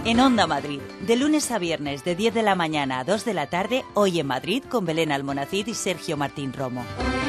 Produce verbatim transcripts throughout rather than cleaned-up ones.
En Onda Madrid, de lunes a viernes de diez de la mañana a dos de la tarde, Hoy en Madrid con Belén Almonacid y Sergio Martín Romo.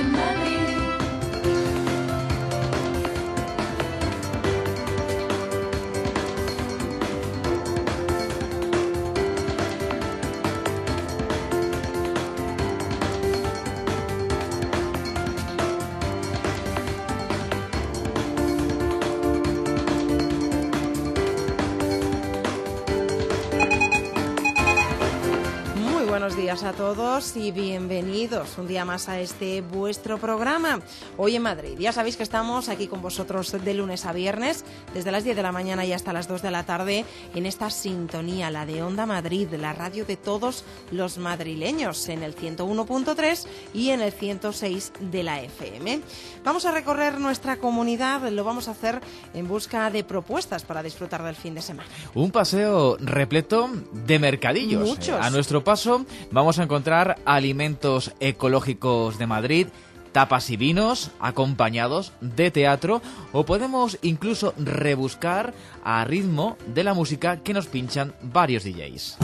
Buenos días a todos y bienvenidos un día más a este vuestro programa Hoy en Madrid. Ya sabéis que estamos aquí con vosotros de lunes a viernes, desde las diez de la mañana y hasta las dos de la tarde, en esta sintonía, la de Onda Madrid, la radio de todos los madrileños, en el ciento uno punto tres y en el ciento seis de la F M. Vamos a recorrer nuestra comunidad, lo vamos a hacer en busca de propuestas para disfrutar del fin de semana. Un paseo repleto de mercadillos. Muchos. A nuestro paso vamos a encontrar alimentos ecológicos de Madrid, tapas y vinos acompañados de teatro, o podemos incluso rebuscar a ritmo de la música que nos pinchan varios D Js.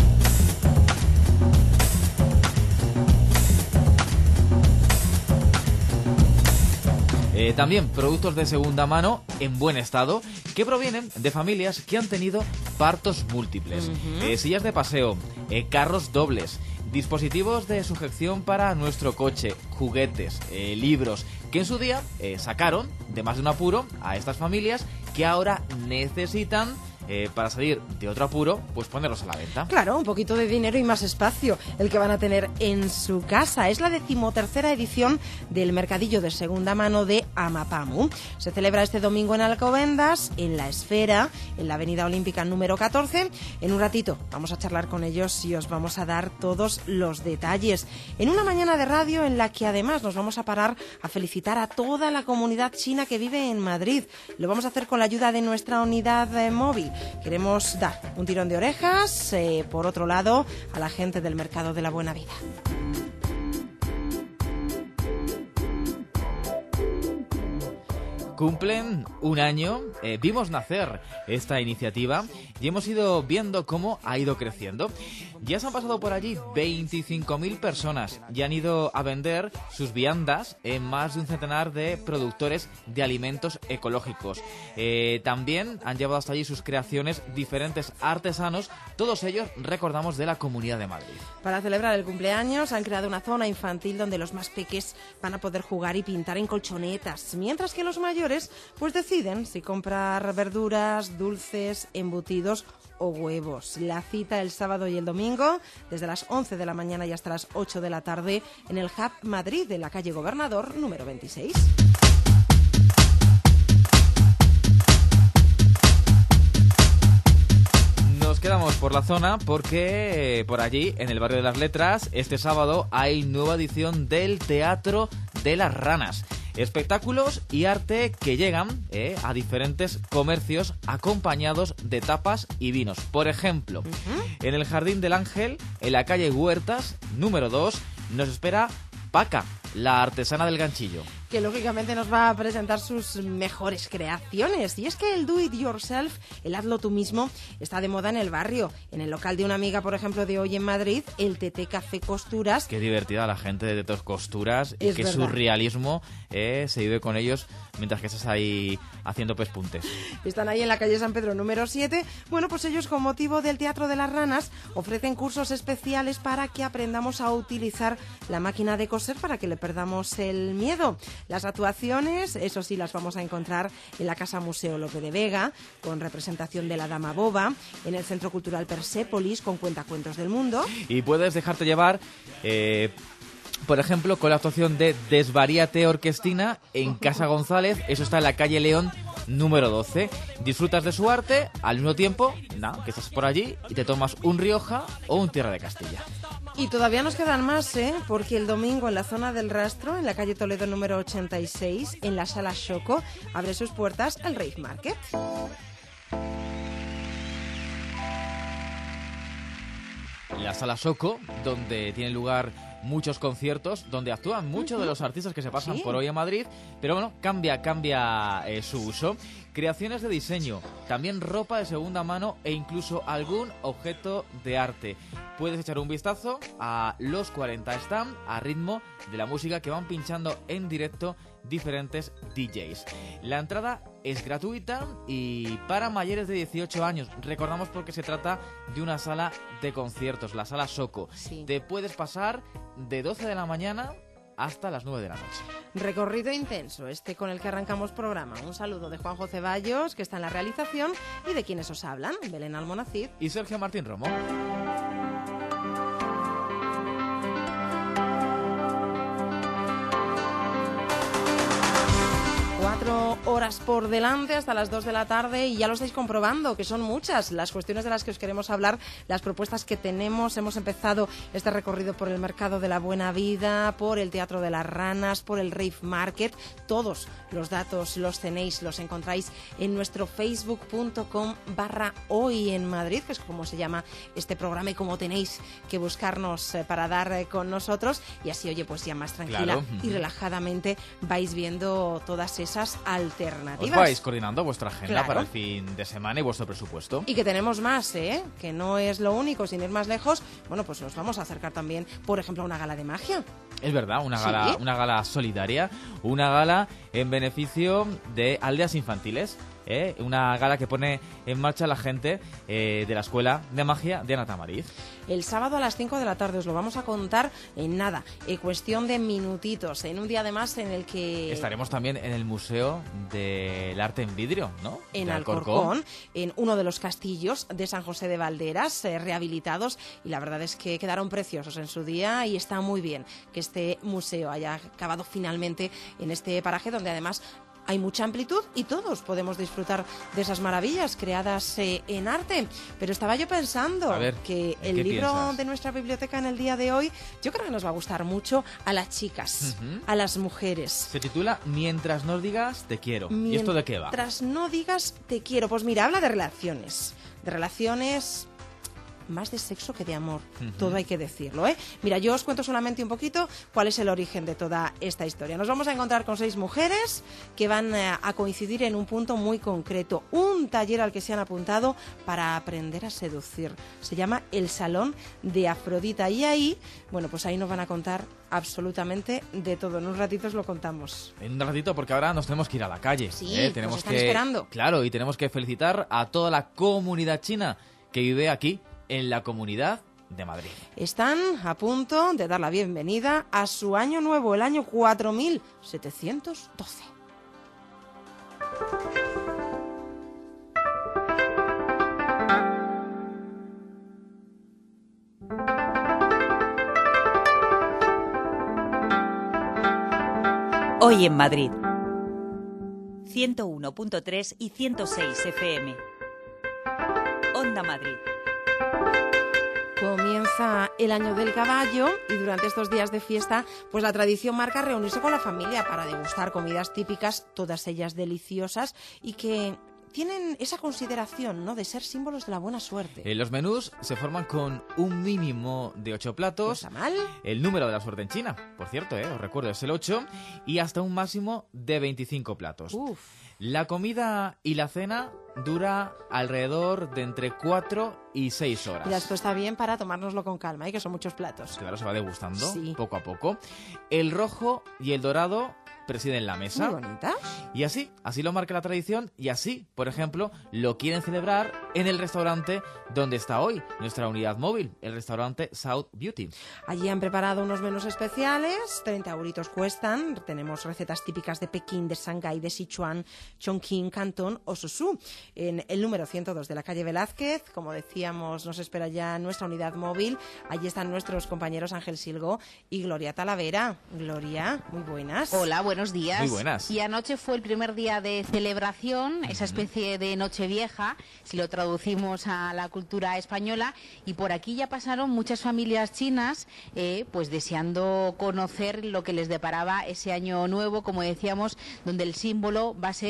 Eh, también productos de segunda mano en buen estado que provienen de familias que han tenido partos múltiples, uh-huh. eh, sillas de paseo, eh, carros dobles, dispositivos de sujeción para nuestro coche, juguetes, eh, libros, que en su día eh, sacaron de más de un apuro a estas familias que ahora necesitan, eh, para salir de otro apuro, pues ponerlos a la venta. Claro, un poquito de dinero y más espacio el que van a tener en su casa. Es la decimotercera edición del Mercadillo de Segunda Mano de Amapamu. Se celebra este domingo en Alcobendas, en La Esfera, en la Avenida Olímpica número catorce. En un ratito vamos a charlar con ellos y os vamos a dar todos los detalles. En una mañana de radio en la que además nos vamos a parar a felicitar a toda la comunidad china que vive en Madrid. Lo vamos a hacer con la ayuda de nuestra unidad eh, móvil. Queremos dar un tirón de orejas, eh, por otro lado, a la gente del Mercado de la Buena Vida. Cumplen un año, eh, vimos nacer esta iniciativa y hemos ido viendo cómo ha ido creciendo. Ya se han pasado por allí veinticinco mil personas y han ido a vender sus viandas en más de un centenar de productores de alimentos ecológicos. Eh, también han llevado hasta allí sus creaciones diferentes artesanos, todos ellos, recordamos, de la Comunidad de Madrid. Para celebrar el cumpleaños han creado una zona infantil donde los más peques van a poder jugar y pintar en colchonetas, mientras que los mayores pues deciden si comprar verduras, dulces, embutidos o huevos. La cita el sábado y el domingo, desde las once de la mañana y hasta las ocho de la tarde, en el Hub Madrid de la calle Gobernador número veintiséis. Nos quedamos por la zona porque por allí, en el barrio de las Letras, este sábado hay nueva edición del Teatro de las Ranas. Espectáculos y arte que llegan eh, a diferentes comercios acompañados de tapas y vinos. Por ejemplo, uh-huh. en el Jardín del Ángel, en la calle Huertas, número dos, nos espera Paca, la artesana del ganchillo, que lógicamente nos va a presentar sus mejores creaciones. Y es que el do it yourself, el hazlo tú mismo, está de moda en el barrio. En el local de una amiga, por ejemplo, de Hoy en Madrid, el T T Café Costuras. Qué divertida la gente de Tetos Costuras, y qué verdad. surrealismo eh, se vive con ellos mientras que estás ahí haciendo pespuntes. Están ahí en la calle San Pedro número siete. Bueno, pues ellos, con motivo del Teatro de las Ranas, ofrecen cursos especiales para que aprendamos a utilizar la máquina de coser para que le perdamos el miedo. Las actuaciones, eso sí, las vamos a encontrar en la Casa Museo Lope de Vega, con representación de la Dama Boba, en el Centro Cultural Persépolis, con Cuentacuentos del Mundo. Y puedes dejarte llevar, eh, por ejemplo, con la actuación de Desvaríate Orquestina en Casa González, eso está en la calle León número doce. Disfrutas de su arte, al mismo tiempo, nada, que estás por allí y te tomas un Rioja o un Tierra de Castilla. Y todavía nos quedan más, ¿eh? Porque el domingo en la zona del Rastro, en la calle Toledo número ochenta y seis, en la Sala Xoco, abre sus puertas el Rave Market. La Sala Xoco, donde tiene lugar muchos conciertos donde actúan muchos uh-huh. de los artistas que se pasan ¿Sí? por hoy en Madrid, pero bueno, cambia, cambia eh, su uso. Creaciones de diseño, también ropa de segunda mano e incluso algún objeto de arte. Puedes echar un vistazo a los cuarenta Stand a ritmo de la música que van pinchando en directo diferentes D Js. La entrada es gratuita y para mayores de dieciocho años. Recordamos porque se trata de una sala de conciertos, la sala Soco. Sí. Te puedes pasar de doce de la mañana hasta las nueve de la noche. Recorrido intenso, este con el que arrancamos programa. Un saludo de Juanjo Ceballos, que está en la realización, y de quienes os hablan, Belén Almonacid y Sergio Martín Romo. Cuatro horas por delante hasta las dos de la tarde y ya lo estáis comprobando, que son muchas las cuestiones de las que os queremos hablar, las propuestas que tenemos. Hemos empezado este recorrido por el Mercado de la Buena Vida, por el Teatro de las Ranas, por el Rave Market. Todos los datos los tenéis, los encontráis en nuestro facebook punto com barra hoy en Madrid, que es como se llama este programa y como tenéis que buscarnos para dar con nosotros. Y así, oye, pues ya más tranquila claro. y relajadamente vais viendo todas esas alternativas. Os vais coordinando vuestra agenda claro. para el fin de semana y vuestro presupuesto. Y que tenemos más, ¿eh? Que no es lo único, sin ir más lejos. Bueno, pues nos vamos a acercar también, por ejemplo, a una gala de magia. Es verdad, una gala, ¿Sí? una gala solidaria, una gala en beneficio de aldeas infantiles. ¿eh? Una gala que pone en marcha la gente eh, de la Escuela de Magia de Ana Tamariz. El sábado a las cinco de la tarde os lo vamos a contar en nada, en cuestión de minutitos, en un día además en el que... Estaremos también en el Museo del Arte en Vidrio, ¿no? En de Alcorcón, Alcorcón, en uno de los castillos de San José de Valderas, eh, rehabilitados, y la verdad es que quedaron preciosos en su día y está muy bien que este museo haya acabado finalmente en este paraje donde además hay mucha amplitud y todos podemos disfrutar de esas maravillas creadas eh, en arte. Pero estaba yo pensando a ver, que el libro piensas? de nuestra biblioteca en el día de hoy, yo creo que nos va a gustar mucho a las chicas, uh-huh. a las mujeres. Se titula Mientras no digas te quiero. Mientras ¿Y esto de qué va? Mientras no digas te quiero. Pues mira, habla de relaciones. De relaciones... más de sexo que de amor, uh-huh. todo hay que decirlo, ¿eh? Mira, yo os cuento solamente un poquito cuál es el origen de toda esta historia. Nos vamos a encontrar con seis mujeres que van a coincidir en un punto muy concreto, un taller al que se han apuntado para aprender a seducir. Se llama El Salón de Afrodita y ahí, bueno, pues ahí nos van a contar absolutamente de todo. En un ratito os lo contamos. En un ratito, porque ahora nos tenemos que ir a la calle. Sí, ¿eh? Tenemos nos están que, esperando. Claro, y tenemos que felicitar a toda la comunidad china que vive aquí en la Comunidad de Madrid. Están a punto de dar la bienvenida a su año nuevo, el año cuatro mil setecientos doce. Hoy en Madrid. ciento uno punto tres y ciento seis F M. Onda Madrid. Comienza el año del caballo y durante estos días de fiesta, pues la tradición marca reunirse con la familia para degustar comidas típicas, todas ellas deliciosas y que tienen esa consideración, ¿no?, de ser símbolos de la buena suerte. Eh, los menús se forman con un mínimo de ocho platos. ¿No está mal? El número de la suerte en China, por cierto, eh, os recuerdo, es el ocho, y hasta un máximo de veinticinco platos. Uf. La comida y la cena dura alrededor de entre cuatro y seis horas. Y después está bien para tomárnoslo con calma, ¿eh? Que son muchos platos. Claro, se va degustando sí. poco a poco. El rojo y el dorado presiden la mesa. Muy bonita. Y así, así lo marca la tradición y así, por ejemplo, lo quieren celebrar en el restaurante donde está hoy nuestra unidad móvil, el restaurante South Beauty. Allí han preparado unos menús especiales, treinta euritos cuestan. Tenemos recetas típicas de Pekín, de Shanghái, de Sichuan, Chongqing, Cantón o Suzhou. En el número ciento dos de la calle Velázquez, como decíamos, nos espera ya nuestra unidad móvil. Allí están nuestros compañeros Ángel Silgo y Gloria Talavera. Gloria, muy buenas. Hola, buenas. Buenos días. Muy buenas. Y anoche fue el primer día de celebración, esa especie de Nochevieja, si lo traducimos a la cultura española, y por aquí ya pasaron muchas familias chinas, eh, pues deseando conocer lo que les deparaba ese año nuevo, como decíamos, donde el símbolo va a ser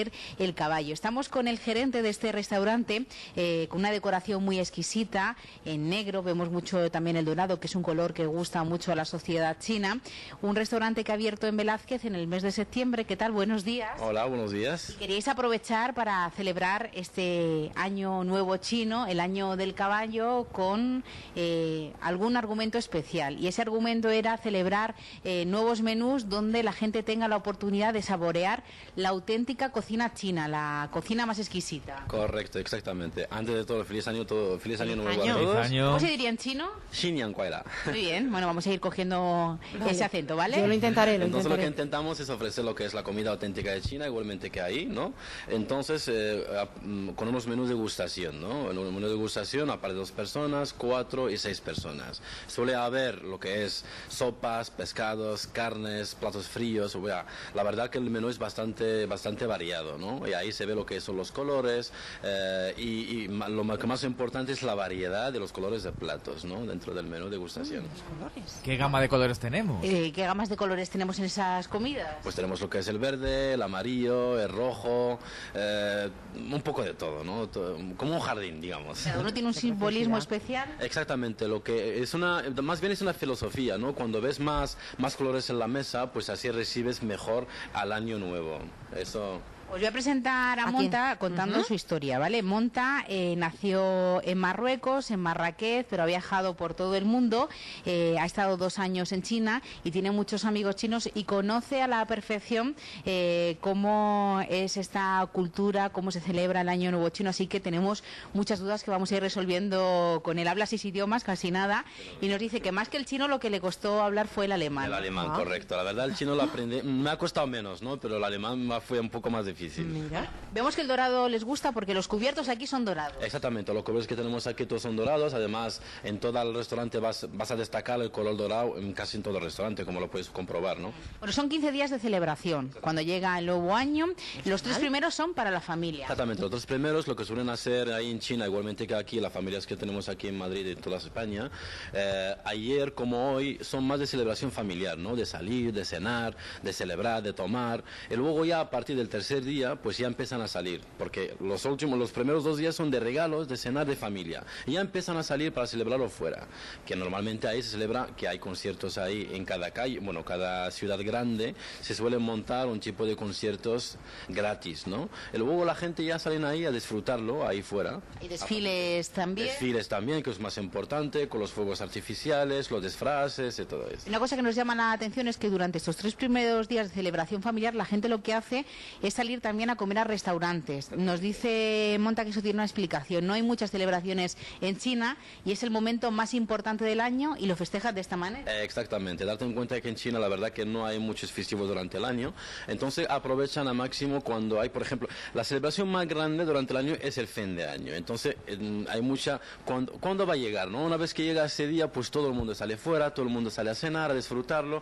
salir el caballo. Estamos con el gerente de este restaurante, eh, con una decoración muy exquisita, en negro, vemos mucho también el dorado, que es un color que gusta mucho a la sociedad china. Un restaurante que ha abierto en Velázquez en el mes de septiembre. ¿Qué tal? Buenos días. Hola, buenos días. Queríais aprovechar para celebrar este año nuevo chino, el año del caballo, con eh, algún argumento especial. Y ese argumento era celebrar eh, nuevos menús donde la gente tenga la oportunidad de saborear la auténtica cocina china, la cocina más exquisita. Correcto, exactamente. Antes de todo, feliz año, todo, feliz año nuevo año. a todos. Feliz año. ¿Cómo se diría en chino? Xinyan Kuaira. Muy bien, bueno, vamos a ir cogiendo Vale. ese acento, ¿vale? Yo lo intentaré, lo Entonces intentaré. lo que intentamos es ofrecer lo que es la comida auténtica de China, igualmente que ahí, ¿no? Entonces, eh, a- mm, con unos menús de degustación, ¿no? En un menú de degustación, aparte de dos personas, cuatro y seis personas. Suele haber lo que es sopas, pescados, carnes, platos fríos. O sea, la verdad que el menú es bastante, bastante variado, ¿no? Y ahí se ve lo que son los colores eh, y, y ma- lo ma- que más importante es la variedad de los colores de platos, ¿no? Dentro del menú de degustación. ¿Qué gama de colores tenemos? Eh, ¿Qué gamas de colores tenemos en esas comidas? Pues tenemos lo que es el verde, el amarillo, el rojo, eh, un poco de todo, ¿no? To- Como un jardín, digamos. Cada uno tiene un simbolismo especial. Exactamente, lo que es una, más bien es una filosofía, ¿no? Cuando ves más, más colores en la mesa, pues así recibes mejor al año nuevo. Eso. Os voy a presentar a, ¿A Monta quién? contando Ujú. su historia, ¿vale? Monta eh, nació en Marruecos, en Marrakech, pero ha viajado por todo el mundo, eh, ha estado dos años en China y tiene muchos amigos chinos y conoce a la perfección eh, cómo es esta cultura, cómo se celebra el Año Nuevo Chino, así que tenemos muchas dudas que vamos a ir resolviendo con él. Habla seis idiomas, casi nada, y nos dice que más que el chino lo que le costó hablar fue el alemán. El alemán, Ah. correcto. La verdad, el chino lo aprendí, me ha costado menos, ¿no? Pero el alemán me fue un poco más difícil. Mira. Vemos que el dorado les gusta porque los cubiertos aquí son dorados. Exactamente, los colores que tenemos aquí todos son dorados. Además, en todo el restaurante vas, vas a destacar el color dorado en casi en todo el restaurante, como lo puedes comprobar, ¿no? Bueno, son quince días de celebración. Cuando llega el nuevo año, los tres primeros son para la familia. Exactamente, los dos primeros lo que suelen hacer ahí en China, igualmente que aquí, las familias que tenemos aquí en Madrid y en toda España, eh, ayer como hoy son más de celebración familiar, ¿no? De salir, de cenar, de celebrar, de tomar. Y luego ya a partir del tercer día, pues ya empiezan a salir, porque los últimos, los primeros dos días son de regalos, de cenar, de familia. Y ya empiezan a salir para celebrarlo fuera, que normalmente ahí se celebra, que hay conciertos ahí en cada calle, bueno, cada ciudad grande, se suele montar un tipo de conciertos gratis, ¿no? Y luego la gente ya salen ahí a disfrutarlo ahí fuera. Y desfiles también. Desfiles también, que es más importante, con los fuegos artificiales, los disfraces y todo eso. Una cosa que nos llama la atención es que durante estos tres primeros días de celebración familiar la gente lo que hace es salir también a comer a restaurantes. Nos dice Monta que eso tiene una explicación. No hay muchas celebraciones en China y es el momento más importante del año y lo festejan de esta manera. Eh, Exactamente, darte en cuenta que en China la verdad que no hay muchos festivos durante el año, entonces aprovechan a máximo cuando hay, por ejemplo, la celebración más grande durante el año es el fin de año, entonces eh, hay mucha, ¿cuándo, ¿cuándo va a llegar? ¿No? Una vez que llega ese día, pues todo el mundo sale fuera, todo el mundo sale a cenar, a disfrutarlo,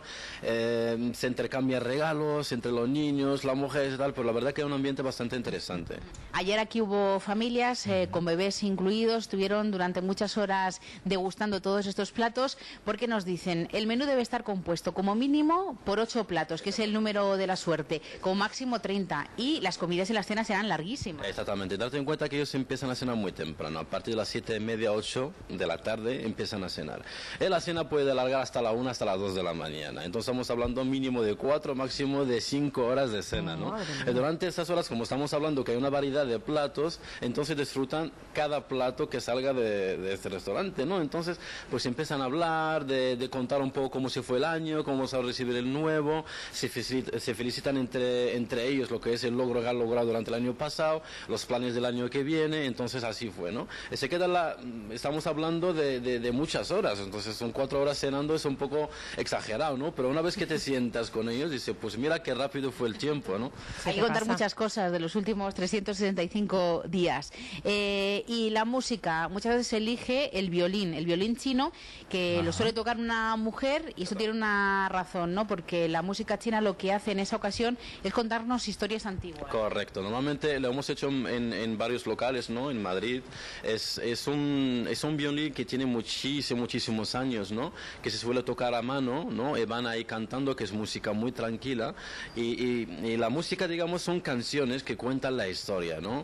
eh, se intercambian regalos entre los niños, las mujeres y tal, pero la verdad que es un ambiente bastante interesante. Ayer aquí hubo familias eh, con bebés incluidos, estuvieron durante muchas horas degustando todos estos platos porque nos dicen el menú debe estar compuesto como mínimo por ocho platos, que es el número de la suerte, como máximo treinta y las comidas y las cenas serán larguísimas. Exactamente, darte en cuenta que ellos empiezan a cenar muy temprano, a partir de las siete y media, ocho de la tarde empiezan a cenar. Y la cena puede alargar hasta la una, hasta las dos de la mañana, entonces estamos hablando mínimo de cuatro, máximo de cinco horas de cena, ¿no? Y durante esas horas, como estamos hablando que hay una variedad de platos, entonces disfrutan cada plato que salga de, de este restaurante, ¿no? Entonces, pues empiezan a hablar, de, de contar un poco cómo se fue el año, cómo se va a recibir el nuevo, se, felicit- se felicitan entre, entre ellos lo que es el logro que han logrado durante el año pasado, los planes del año que viene, entonces así fue, ¿no? Y se queda la, estamos hablando de, de, de muchas horas, entonces son cuatro horas cenando, es un poco exagerado, ¿no? Pero una vez que te sientas con ellos, dices, pues mira qué rápido fue el tiempo, ¿no? Hay que contar muchas cosas de los últimos trescientos sesenta y cinco días. Eh, y la música, muchas veces se elige el violín, el violín chino, que lo suele tocar una mujer, y eso tiene una razón, ¿no? Porque la música china lo que hace en esa ocasión es contarnos historias antiguas. Correcto, normalmente lo hemos hecho en, en varios locales, ¿no? En Madrid. Es, es, un, es un violín que tiene muchísimos, muchísimos años, ¿no? Que se suele tocar a mano, ¿no? Y van ahí cantando, que es música muy tranquila. Y, y, y la música, digamos, son canciones que cuentan la historia, ¿no?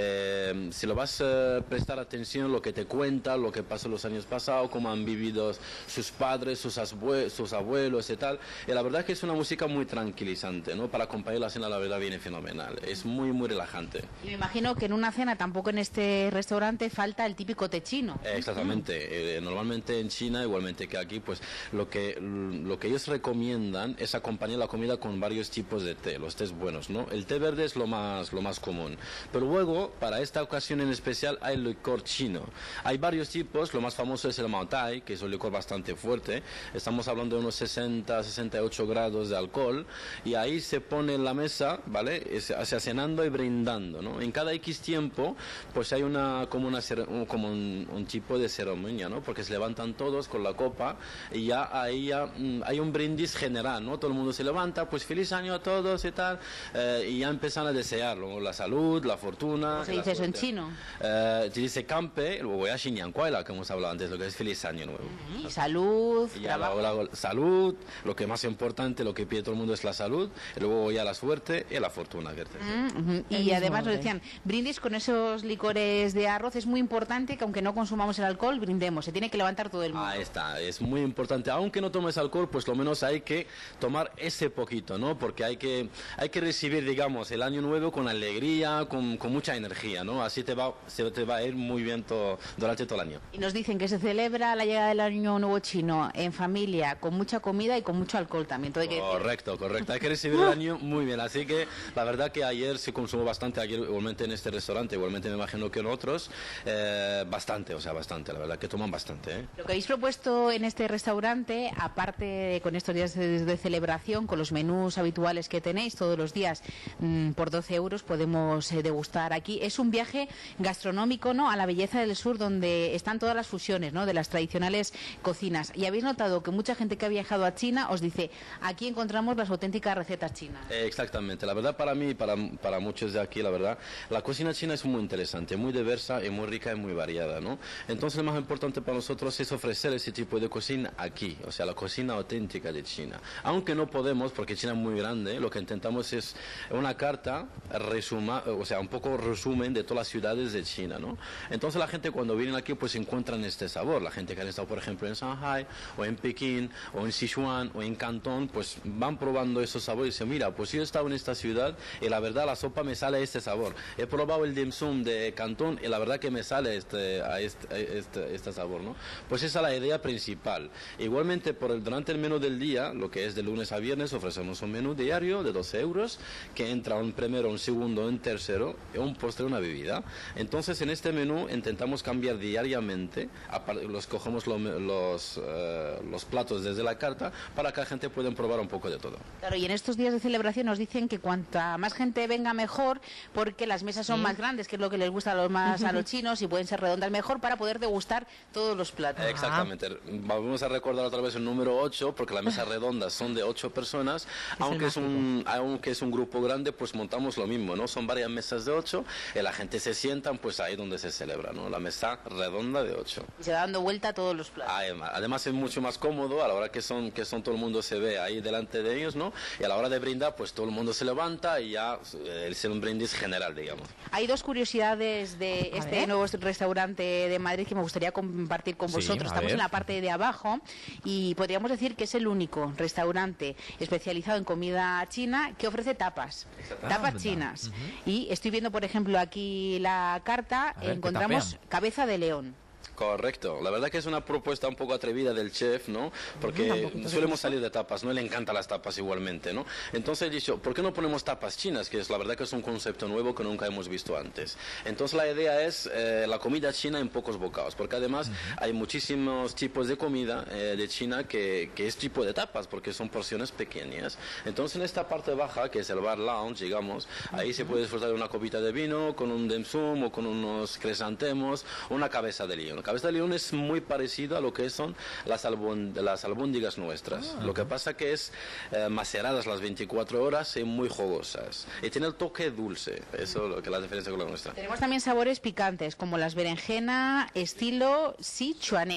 Eh, si lo vas a prestar atención, lo que te cuenta, lo que pasó los años pasados, cómo han vivido sus padres, sus, abue sus abuelos y tal. Y la verdad que es una música muy tranquilizante, ¿no? Para acompañar la cena, la verdad, viene fenomenal. Es muy, muy relajante. Y me imagino que en una cena, tampoco en este restaurante, falta el típico té chino. Eh, exactamente. Eh, normalmente en China, igualmente que aquí, pues lo que, lo que ellos recomiendan es acompañar la comida con varios tipos de té, los tés buenos, ¿no? El té verde es lo más, lo más común. Pero luego, para esta ocasión en especial, hay el licor chino. Hay varios tipos, lo más famoso es el Mao Tai, que es un licor bastante fuerte. Estamos hablando de unos sesenta, sesenta y ocho grados de alcohol, y ahí se pone en la mesa, ¿vale? Se sea, cenando y brindando, ¿no? En cada X tiempo, pues hay una, como, una, como un, un tipo de ceremonia, ¿no? Porque se levantan todos con la copa y ya ahí ya, mm, hay un brindis general, ¿no? Todo el mundo se levanta, pues feliz año a todos y tal, eh, y ya empiezan a desearlo, la salud, la fortuna. ¿Cómo se dice eso en chino? Eh, se dice campe, luego ya Xinyankuaila, que hemos hablado antes, lo que es feliz año nuevo. Y salud, y ya la, la, salud, lo que más importante, lo que pide todo el mundo es la salud, y luego ya la suerte y la fortuna. Mm, uh-huh. Y además nos decían, brindis con esos licores de arroz, es muy importante que aunque no consumamos el alcohol, brindemos, se tiene que levantar todo el mundo. Ahí está, es muy importante, aunque no tomes alcohol, pues lo menos hay que tomar ese poquito, ¿no? Porque hay que, hay que recibir, digamos, el año nuevo con alegría, con, con mucha energía, ¿no? Así te va, se te va a ir muy bien todo, durante todo el año. Y nos dicen que se celebra la llegada del año nuevo chino en familia, con mucha comida y con mucho alcohol también. Todo hay que correcto, decir. correcto, hay que recibir el año muy bien, así que la verdad que ayer se consumó bastante, ayer igualmente en este restaurante, igualmente me imagino que en otros, eh, bastante, o sea, bastante, la verdad que toman bastante, ¿eh? Lo que habéis propuesto en este restaurante, aparte de, con estos días de, de celebración, con los menús habituales que tenéis todos los días, mmm, por doce euros podemos eh, degustar aquí, es un viaje gastronómico, ¿no?, a la belleza del sur, donde están todas las fusiones, ¿no?, de las tradicionales cocinas. Y habéis notado que mucha gente que ha viajado a China os dice, aquí encontramos las auténticas recetas chinas. Eh, exactamente, la verdad para mí, para, para muchos de aquí, la verdad, la cocina china es muy interesante, muy diversa y muy rica y muy variada, ¿no? Entonces lo más importante para nosotros es ofrecer ese tipo de cocina aquí, o sea, la cocina auténtica de China. Aunque no podemos, porque China es muy grande, lo que intentamos es una carta, resuma, o sea, un poco resumen de todas las ciudades de China, ¿no? Entonces la gente cuando vienen aquí pues encuentran este sabor. La gente que ha estado, por ejemplo, en Shanghai, o en Pekín, o en Sichuan, o en Cantón, pues van probando esos sabores y dicen, mira, pues yo he estado en esta ciudad y la verdad la sopa me sale este sabor. He probado el dim sum de Cantón y la verdad que me sale este, a este, a este, este sabor, ¿no? Pues esa es la idea principal. Igualmente, por el, durante el menú del día, lo que es de lunes a viernes, ofrecemos un menú diario de doce euros, que entra un primero, un segundo, un tercero, un postre, una bebida. Entonces, en este menú intentamos cambiar diariamente, los cogemos lo, los, uh, los platos desde la carta, para que la gente pueda probar un poco de todo. Claro, y en estos días de celebración nos dicen que cuanta más gente venga mejor, porque las mesas son sí. más grandes, que es lo que les gusta a los más a los chinos, y pueden ser redondas mejor para poder degustar todos los platos. Exactamente. Ah. Vamos a recordar otra vez el número ocho, porque las mesas redondas son de ocho personas, es aunque es un aunque es un grupo grande, pues montamos lo mismo, ¿no? Son varias mesas de ocho, y la gente se sientan pues ahí donde se celebra, ¿no? La mesa redonda de ocho. Y se va dando vuelta a todos los platos. Además, además es mucho más cómodo a la hora que son que son todo el mundo se ve ahí delante de ellos, ¿no? Y a la hora de brindar, pues todo el mundo se levanta y ya eh, es un brindis general, digamos. Hay dos curiosidades de a este ver. nuevo restaurante de Madrid que me gustaría compartir con vosotros. Sí, Estamos ver. en la parte de abajo y podríamos decir que es el único restaurante especializado en comida china que ofrece tapas, tapas chinas. Uh-huh. Y estoy viendo, por ejemplo, aquí la carta, ver, encontramos cabeza de león. Correcto, la verdad que es una propuesta un poco atrevida del chef, ¿no? Porque no, solemos salir de tapas, ¿no? Le encantan las tapas igualmente, ¿no? Entonces he dicho, ¿por qué no ponemos tapas chinas? Que es la verdad que es un concepto nuevo que nunca hemos visto antes. Entonces la idea es eh, la comida china en pocos bocados, porque además uh-huh. hay muchísimos tipos de comida eh, de China que, que es tipo de tapas, porque son porciones pequeñas. Entonces en esta parte baja, que es el bar lounge, digamos, uh-huh. ahí se puede disfrutar de una copita de vino, con un dim sum o con unos crisantemos, una cabeza de león. La cabeza de león es muy parecido a lo que son las, albond las albóndigas nuestras. Ah. Lo que pasa que es eh, maceradas las veinticuatro horas y muy jugosas. Y tiene el toque dulce. Eso es lo que la diferencia con la nuestra. Tenemos también sabores picantes, como las berenjena estilo sichuanés.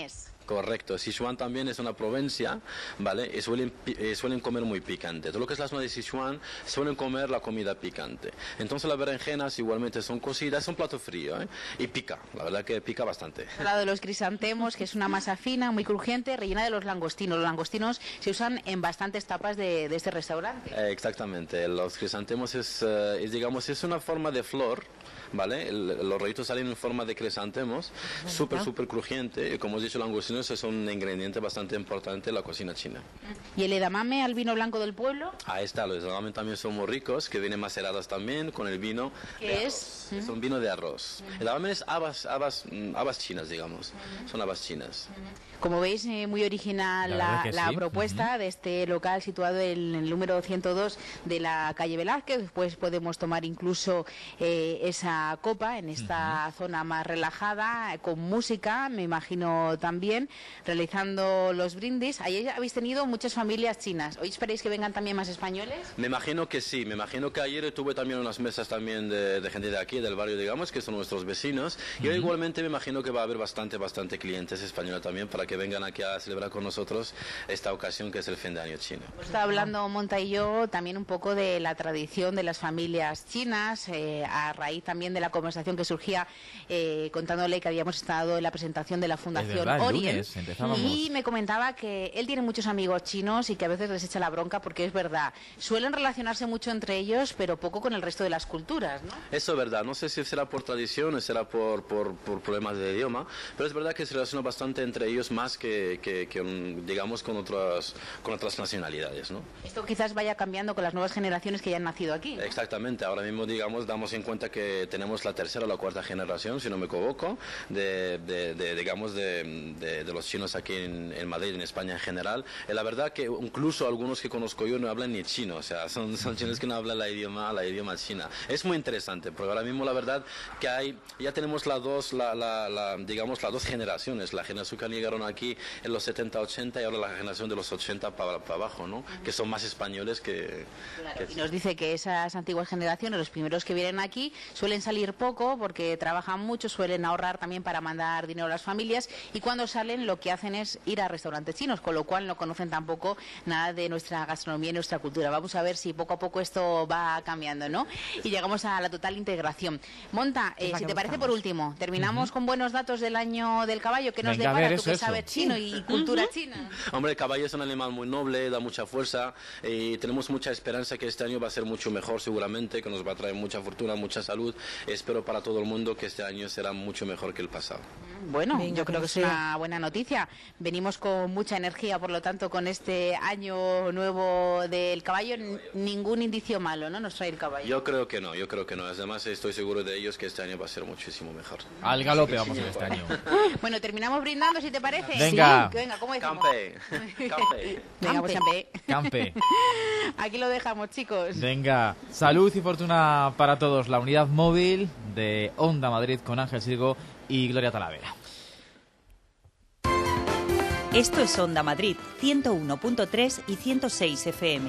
Correcto. Sichuan también es una provincia, ¿vale? Y suelen, eh, suelen comer muy picante. Todo lo que es la zona de Sichuan suelen comer la comida picante. Entonces las berenjenas igualmente son cocidas, es un plato frío, ¿eh? Y pica, la verdad que pica bastante. Al lado de los crisantemos, que es una masa fina, muy crujiente, rellena de los langostinos. Los langostinos se usan en bastantes tapas de, de este restaurante. Eh, exactamente. Los crisantemos es, eh, es, digamos, es una forma de flor, ¿vale? El, los rollitos salen en forma de crisantemos, súper, súper crujiente. Y como os he dicho, langostinos es un ingrediente bastante importante en la cocina china. ¿Y el edamame al vino blanco del pueblo? Ahí está, los edamame también son muy ricos, que vienen macerados también con el vino. ¿Qué es? Es un vino de arroz. El edamame es habas, habas, habas chinas, digamos. Son habas chinas. Como veis, eh, muy original la, la, la sí. propuesta uh-huh. de este local situado en el número ciento dos de la calle Velázquez. Después podemos tomar incluso eh, esa copa en esta uh-huh. zona más relajada, con música, me imagino también, realizando los brindis. Ayer habéis tenido muchas familias chinas. ¿Hoy esperáis que vengan también más españoles? Me imagino que sí. Me imagino que ayer tuve también unas mesas también de, de gente de aquí, del barrio, digamos, que son nuestros vecinos. Y uh-huh. hoy igualmente me imagino que va a haber bastante, bastante clientes españoles también para que vengan aquí a celebrar con nosotros esta ocasión que es el fin de año chino. Está hablando Monta y yo también un poco de la tradición de las familias chinas, eh, a raíz también de la conversación que surgía eh, contándole que habíamos estado en la presentación de la Fundación verdad, Orient, lunes, y me comentaba que él tiene muchos amigos chinos y que a veces les echa la bronca porque es verdad, suelen relacionarse mucho entre ellos pero poco con el resto de las culturas, ¿no? Eso es verdad, no sé si será por tradición o será por, por, por problemas de idioma, pero es verdad que se relaciona bastante entre ellos más que Que, que, que digamos con otras con otras nacionalidades, ¿no? Esto quizás vaya cambiando con las nuevas generaciones que ya han nacido aquí, ¿no? Exactamente, ahora mismo digamos damos en cuenta que tenemos la tercera o la cuarta generación, si no me equivoco, de, de, de digamos de, de, de los chinos aquí en, en Madrid, en España en general. Y la verdad que incluso algunos que conozco yo no hablan ni chino, o sea, son, son chinos que no hablan la idioma, la idioma china. Es muy interesante, porque ahora mismo la verdad que hay, ya tenemos las dos, la, la, la, digamos las dos generaciones, la generación que llegaron aquí en los setenta, ochenta y ahora la generación de los ochenta para, para abajo, ¿no? Uh-huh. Que son más españoles que... Claro, que... Y nos dice que esas antiguas generaciones, los primeros que vienen aquí, suelen salir poco porque trabajan mucho, suelen ahorrar también para mandar dinero a las familias y cuando salen lo que hacen es ir a restaurantes chinos, con lo cual no conocen tampoco nada de nuestra gastronomía y nuestra cultura. Vamos a ver si poco a poco esto va cambiando, ¿no? Y llegamos a la total integración. Monta, eh, si te parece, por último, terminamos uh-huh. con buenos datos del año del caballo. ¿Qué nos Venga, depara ver, tú que eso, sabes eso. chino y cultura uh-huh. china? Hombre, el caballo es un animal muy noble, da mucha fuerza y tenemos mucha esperanza que este año va a ser mucho mejor seguramente, que nos va a traer mucha fortuna, mucha salud. Espero para todo el mundo que este año será mucho mejor que el pasado. Bueno, Venga, yo creo que es una buena noticia. Venimos con mucha energía, por lo tanto, con este año nuevo del caballo, ningún indicio malo, ¿no? Nos trae el caballo. Yo creo que no, yo creo que no. Además, estoy seguro de ellos que este año va a ser muchísimo mejor. Al galope vamos en este año. Bueno, terminamos brindando, si te parece. Venga. Sí, venga, ¿cómo decimos? Campe. Campe. Venga, pues campe. Campe. Aquí lo dejamos, chicos. Venga, salud y fortuna para todos. La unidad móvil de Onda Madrid con Ángel Sirgo y Gloria Talavera. Esto es Onda Madrid, ciento uno punto tres y ciento seis F M.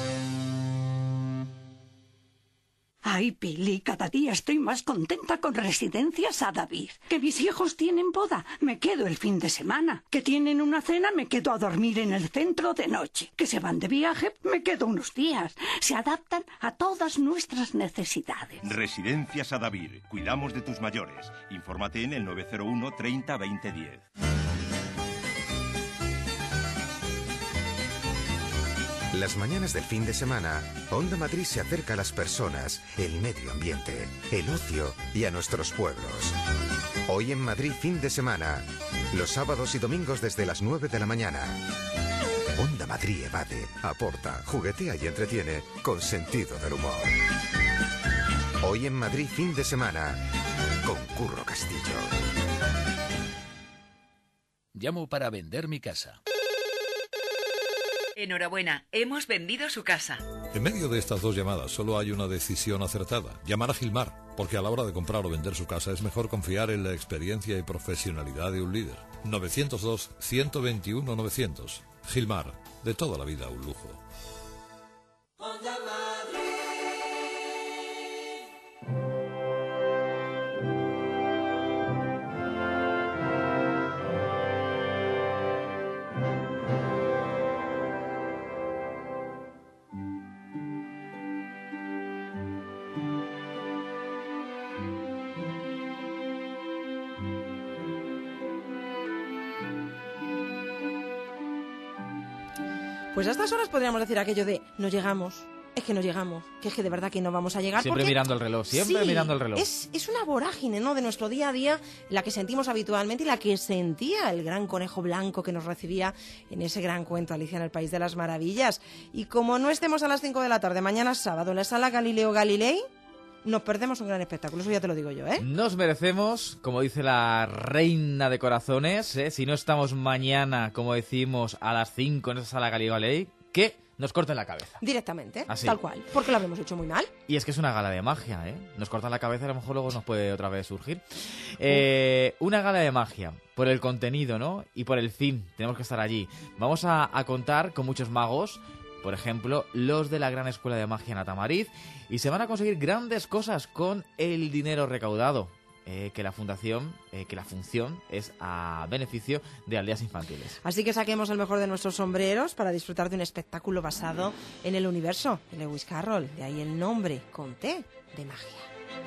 Ay, Pili, cada día estoy más contenta con Residencias Adavid. Que mis hijos tienen boda, me quedo el fin de semana. Que tienen una cena, me quedo a dormir en el centro de noche. Que se van de viaje, me quedo unos días. Se adaptan a todas nuestras necesidades. Residencias Adavid. Cuidamos de tus mayores. Infórmate en el nueve cero uno treinta veinte diez. Las mañanas del fin de semana, Onda Madrid se acerca a las personas, el medio ambiente, el ocio y a nuestros pueblos. Hoy en Madrid fin de semana, los sábados y domingos desde las nueve de la mañana. Onda Madrid evade, aporta, juguetea y entretiene con sentido del humor. Hoy en Madrid fin de semana, con Curro Castillo. Llamo para vender mi casa. Enhorabuena, hemos vendido su casa. En medio de estas dos llamadas solo hay una decisión acertada: llamar a Gilmar, porque a la hora de comprar o vender su casa es mejor confiar en la experiencia y profesionalidad de un líder. novecientos dos, ciento veintiuno, novecientos. Gilmar, de toda la vida un lujo. Pues a estas horas podríamos decir aquello de no llegamos, es que no llegamos, que es que de verdad que no vamos a llegar. Siempre porque, mirando el reloj, siempre sí, mirando el reloj. Es, es una vorágine, ¿no?, de nuestro día a día, la que sentimos habitualmente y la que sentía el gran conejo blanco que nos recibía en ese gran cuento Alicia en el País de las Maravillas. Y como no estemos a las cinco de la tarde, mañana sábado, en la sala Galileo Galilei, nos perdemos un gran espectáculo, eso ya te lo digo yo, ¿eh? Nos merecemos, como dice la reina de corazones, ¿eh? Si no estamos mañana, como decimos, a las cinco en esa sala Galileo Galilei, que nos corten la cabeza. Directamente, Así. tal cual, porque lo habíamos hecho muy mal. Y es que es una gala de magia, ¿eh? Nos cortan la cabeza y a lo mejor luego nos puede otra vez surgir. Eh, una gala de magia, por el contenido, ¿no? Y por el fin, tenemos que estar allí. Vamos a, a contar con muchos magos, por ejemplo, los de la Gran Escuela de Magia en Tamariz, y se van a conseguir grandes cosas con el dinero recaudado. Eh, que la fundación, eh, que la función es a beneficio de aldeas infantiles. Así que saquemos el mejor de nuestros sombreros para disfrutar de un espectáculo basado en el universo de Lewis Carroll. De ahí el nombre, Conté de Magia.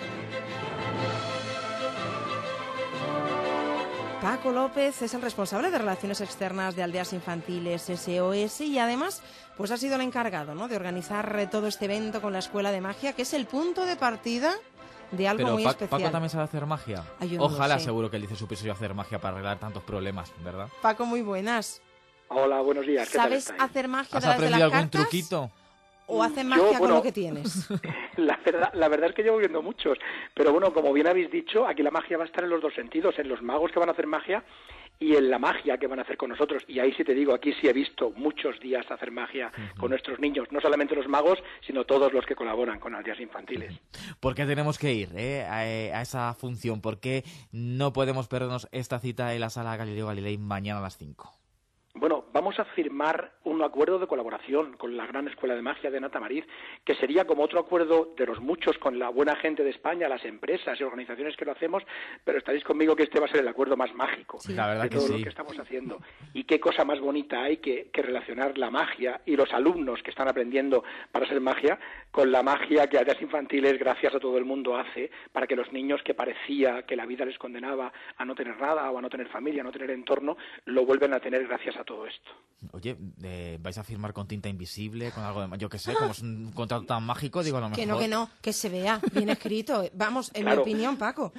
Paco López es el responsable de Relaciones Externas de Aldeas Infantiles S O S y además pues ha sido el encargado, ¿no?, de organizar todo este evento con la Escuela de Magia, que es el punto de partida de algo Pero muy Pa- especial. Paco también sabe hacer magia. Ay, yo no lo Ojalá, sé. seguro que él dice su piso y hacer magia para arreglar tantos problemas, ¿verdad? Paco, muy buenas. Hola, buenos días. ¿Qué tal ¿Sabes estáis? hacer magia ¿Has de las de aprendido las algún cartas? truquito? ¿O haces Yo, magia con bueno, lo que tienes? La verdad, la verdad es que llevo viendo muchos, pero bueno, como bien habéis dicho, aquí la magia va a estar en los dos sentidos, en los magos que van a hacer magia y en la magia que van a hacer con nosotros. Y ahí sí te digo, aquí sí he visto muchos días hacer magia uh-huh. con nuestros niños, no solamente los magos, sino todos los que colaboran con aldeas infantiles. ¿Por qué tenemos que ir eh, a, a esa función? ¿Por qué no podemos perdernos esta cita en la sala Galileo Galilei mañana a las cinco? Bueno, vamos a firmar un acuerdo de colaboración con la Gran Escuela de Magia de Tamariz, que sería como otro acuerdo de los muchos con la buena gente de España, las empresas y organizaciones que lo hacemos, pero estaréis conmigo que este va a ser el acuerdo más mágico sí. La verdad de que todo sí. lo que estamos haciendo. Y qué cosa más bonita hay que, que relacionar la magia y los alumnos que están aprendiendo para hacer magia con la magia que Aldeas Infantiles, gracias a todo el mundo, hace para que los niños que parecía que la vida les condenaba a no tener nada o a no tener familia, a no tener entorno, lo vuelven a tener gracias a todo esto. Oye, eh, ¿vais a firmar con tinta invisible, con algo de... Yo qué sé, como es un contrato tan mágico, digo a lo mejor... Que no, que no, que se vea bien escrito. Vamos, en Claro. mi opinión, Paco.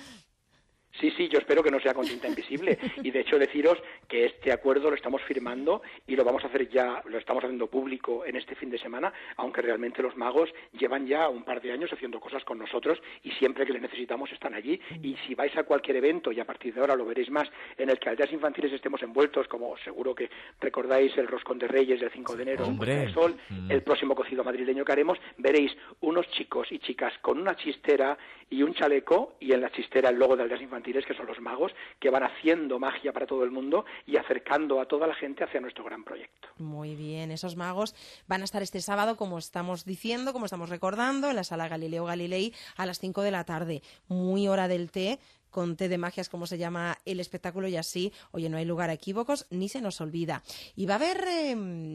Sí, sí, yo espero que no sea con tinta invisible. Y de hecho deciros que este acuerdo lo estamos firmando y lo vamos a hacer ya, lo estamos haciendo público en este fin de semana, aunque realmente los magos llevan ya un par de años haciendo cosas con nosotros y siempre que les necesitamos están allí. Y si vais a cualquier evento, y a partir de ahora lo veréis más, en el que Aldeas Infantiles estemos envueltos, como seguro que recordáis el Roscón de Reyes del cinco de enero, en Hombre. Puerta de Sol, Mm. el próximo cocido madrileño que haremos, veréis unos chicos y chicas con una chistera y un chaleco, y en la chistera el logo de Aldeas Infantiles, que son los magos, que van haciendo magia para todo el mundo y acercando a toda la gente hacia nuestro gran proyecto. Muy bien, esos magos van a estar este sábado, como estamos diciendo, como estamos recordando, en la sala Galileo Galilei a las cinco de la tarde. Muy hora del té, con té de magia es como se llama el espectáculo, y así, oye, no hay lugar a equívocos, ni se nos olvida. Y va a haber eh,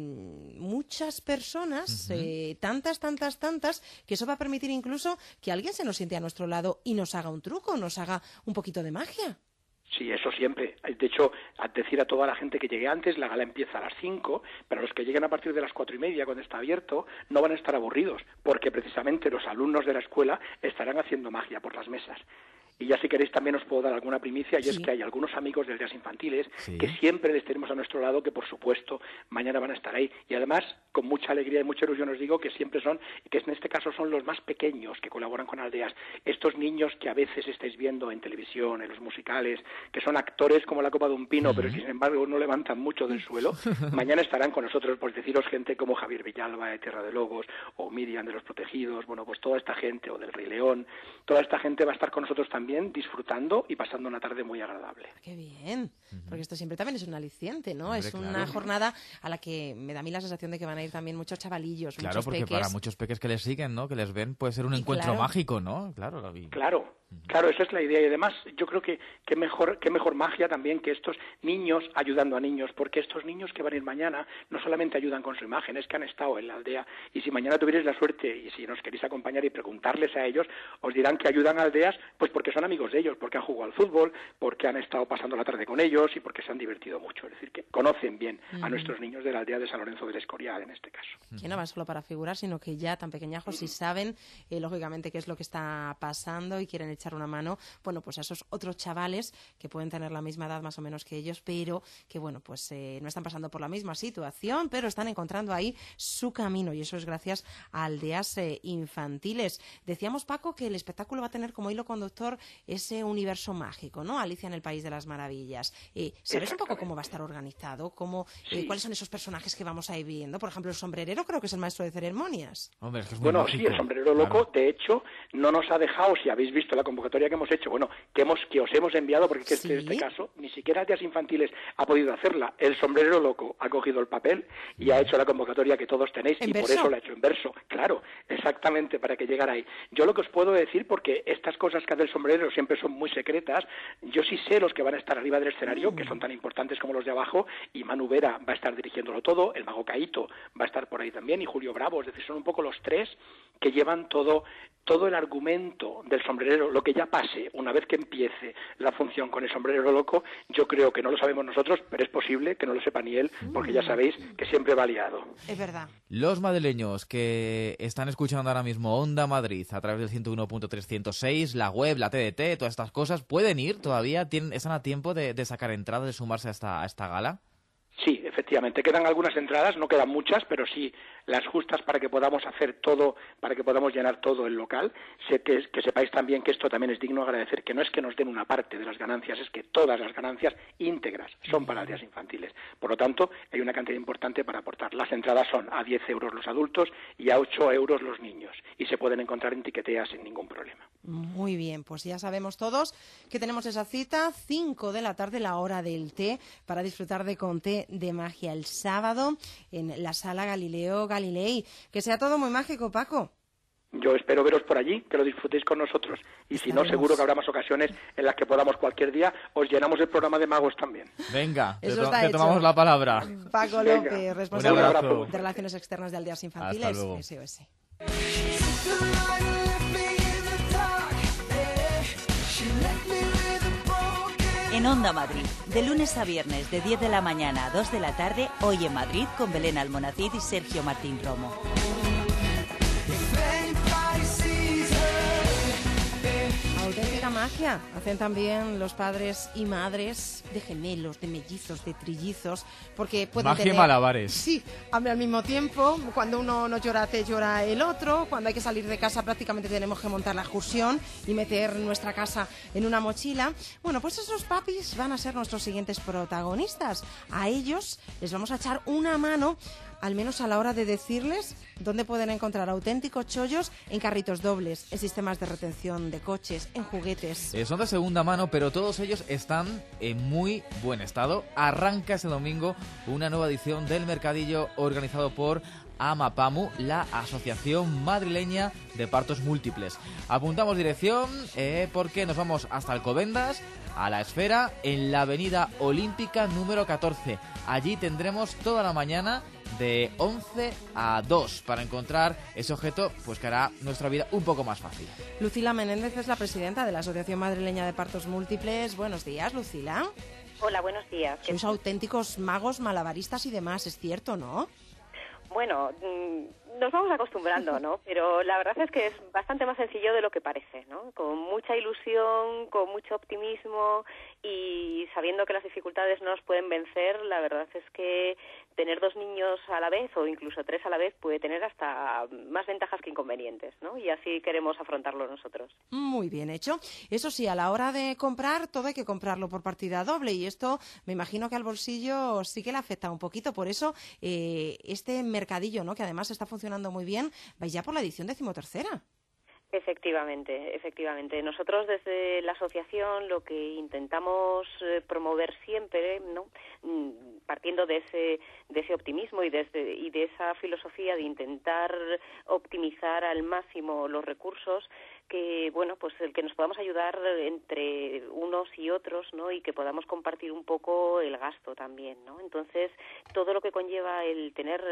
muchas personas, uh-huh. eh, tantas, tantas, tantas, que eso va a permitir incluso que alguien se nos siente a nuestro lado y nos haga un truco, nos haga un poquito de magia. Sí, eso siempre. De hecho, a decir a toda la gente que llegue antes, la gala empieza a las cinco, pero los que lleguen a partir de las cuatro y media, cuando está abierto, no van a estar aburridos, porque precisamente los alumnos de la escuela estarán haciendo magia por las mesas. Y ya si queréis también os puedo dar alguna primicia, y sí. es que hay algunos amigos de Aldeas Infantiles sí. que siempre les tenemos a nuestro lado, que por supuesto mañana van a estar ahí. Y además, con mucha alegría y mucha ilusión os digo que siempre son, que en este caso son los más pequeños que colaboran con Aldeas. Estos niños que a veces estáis viendo en televisión, en los musicales, que son actores como la copa de un pino, uh-huh. pero que sin embargo no levantan mucho del suelo, mañana estarán con nosotros. Pues deciros gente como Javier Villalba de Tierra de Lobos, o Miriam de Los Protegidos, bueno, pues toda esta gente, o del Rey León, toda esta gente va a estar con nosotros también, disfrutando y pasando una tarde muy agradable. ¡Qué bien! Uh-huh. Porque esto siempre también es un aliciente, ¿no? Hombre, es una claro. jornada a la que me da a mí la sensación de que van a ir también muchos chavalillos, claro, muchos porque peques. para muchos peques que les siguen, ¿no?, que les ven, puede ser un y encuentro claro. mágico, ¿no? Claro. Y... Claro. Claro, esa es la idea y además yo creo que qué mejor, qué mejor magia también que estos niños ayudando a niños, porque estos niños que van a ir mañana no solamente ayudan con su imagen, es que han estado en la aldea y si mañana tuvierais la suerte y si nos queréis acompañar y preguntarles a ellos, os dirán que ayudan a aldeas pues porque son amigos de ellos, porque han jugado al fútbol, porque han estado pasando la tarde con ellos y porque se han divertido mucho, es decir, que conocen bien uh-huh. a nuestros niños de la aldea de San Lorenzo del Escorial en este caso. Que no van solo para figurar, sino que ya tan pequeñajos sí saben, eh, lógicamente, qué es lo que está pasando y quieren echar una mano, bueno, pues a esos otros chavales que pueden tener la misma edad más o menos que ellos, pero que, bueno, pues eh, no están pasando por la misma situación, pero están encontrando ahí su camino y eso es gracias a aldeas eh, infantiles. Decíamos, Paco, que el espectáculo va a tener como hilo conductor ese universo mágico, ¿no? Alicia en el País de las Maravillas. Eh, ¿Sabes un poco cómo va a estar organizado? ¿Cómo, eh, sí. ¿Cuáles son esos personajes que vamos a ir viendo? Por ejemplo, el sombrerero creo que es el maestro de ceremonias. Hombre, es que es muy bueno, mágico. Sí, el sombrerero loco, claro. De hecho, no nos ha dejado, si habéis visto la convocatoria que hemos hecho, bueno, que hemos que os hemos enviado, porque ¿Sí? en este caso ni siquiera Aldeas Infantiles ha podido hacerla. El sombrerero loco ha cogido el papel y ha hecho la convocatoria que todos tenéis ¿En y verso? Por eso la ha hecho en verso. Claro, exactamente, para que llegara ahí. Yo lo que os puedo decir, porque estas cosas que hace el sombrerero siempre son muy secretas, yo sí sé los que van a estar arriba del escenario, mm. que son tan importantes como los de abajo, y Manu Vera va a estar dirigiéndolo todo, el mago Caíto va a estar por ahí también, y Julio Bravo, es decir, son un poco los tres que llevan todo, todo el argumento del sombrerero, lo que ya pase, una vez que empiece la función con el sombrerero loco, yo creo que no lo sabemos nosotros, pero es posible que no lo sepa ni él, porque ya sabéis que siempre va liado. Es verdad. Los madrileños que están escuchando ahora mismo Onda Madrid a través del ciento uno punto tres, ciento seis, la web, la T D T, todas estas cosas, ¿pueden ir todavía? ¿Tienen, ¿Están a tiempo de, de sacar entradas, de sumarse a esta, a esta gala? Sí, efectivamente, quedan algunas entradas, no quedan muchas, pero sí las justas para que podamos hacer todo, para que podamos llenar todo el local. Sé que, que sepáis también que esto también es digno de agradecer, que no es que nos den una parte de las ganancias, es que todas las ganancias íntegras son para aldeas infantiles. Por lo tanto, hay una cantidad importante para aportar. Las entradas son a diez euros los adultos y a ocho euros los niños, y se pueden encontrar en Tiquetea sin ningún problema. Muy bien, pues ya sabemos todos que tenemos esa cita, cinco de la tarde, la hora del té, para disfrutar de Conté de Magia el sábado en la Sala Galileo Galilei. Que sea todo muy mágico, Paco. Yo espero veros por allí, que lo disfrutéis con nosotros. Y si no, seguro que habrá más ocasiones en las que podamos cualquier día, os llenamos el programa de magos también. Venga, te, to te tomamos la palabra. Paco López, Venga. responsable de Relaciones Externas de Aldeas Infantiles, S O S. En Onda Madrid, de lunes a viernes, de diez de la mañana a dos de la tarde, Hoy en Madrid, con Belén Almonacid y Sergio Martín Romo. Auténtica magia hacen también los padres y madres de gemelos, de mellizos, de trillizos, porque pueden magia tener... y malabares. Sí, al mismo tiempo, cuando uno no llora, te llora el otro, cuando hay que salir de casa prácticamente tenemos que montar la excursión y meter nuestra casa en una mochila. Bueno, pues esos papis van a ser nuestros siguientes protagonistas. A ellos les vamos a echar una mano, al menos a la hora de decirles dónde pueden encontrar auténticos chollos en carritos dobles, en sistemas de retención de coches, en juguetes. Eh, son de segunda mano, pero todos ellos están en muy buen estado. Arranca este domingo una nueva edición del mercadillo organizado por AMAPAMU, la Asociación Madrileña de Partos Múltiples. Apuntamos dirección eh, porque nos vamos hasta Alcobendas, a la Esfera, en la Avenida Olímpica número catorce. Allí tendremos toda la mañana de once a dos para encontrar ese objeto pues que hará nuestra vida un poco más fácil. Lucila Menéndez es la presidenta de la Asociación Madrileña de Partos Múltiples. Buenos días, Lucila. Hola, buenos días. Sois auténticos magos, malabaristas y demás, es cierto, ¿no? Bueno, nos vamos acostumbrando, ¿no? Pero la verdad es que es bastante más sencillo de lo que parece, ¿no? Con mucha ilusión, con mucho optimismo y sabiendo que las dificultades no nos pueden vencer, la verdad es que tener dos niños a la vez o incluso tres a la vez puede tener hasta más ventajas que inconvenientes, ¿no? Y así queremos afrontarlo nosotros. Muy bien hecho. Eso sí, a la hora de comprar, todo hay que comprarlo por partida doble y esto me imagino que al bolsillo sí que le afecta un poquito. Por eso, eh, este mercadillo, ¿no? Que además está funcionando muy bien, vais ya por la edición decimotercera. Efectivamente, efectivamente. Nosotros desde la asociación lo que intentamos eh, promover siempre, ¿no? Partiendo de ese de ese optimismo y desde y de esa filosofía de intentar optimizar al máximo los recursos, que, bueno, pues el que nos podamos ayudar entre unos y otros, ¿no? Y que podamos compartir un poco el gasto también, ¿no? Entonces, todo lo que conlleva el tener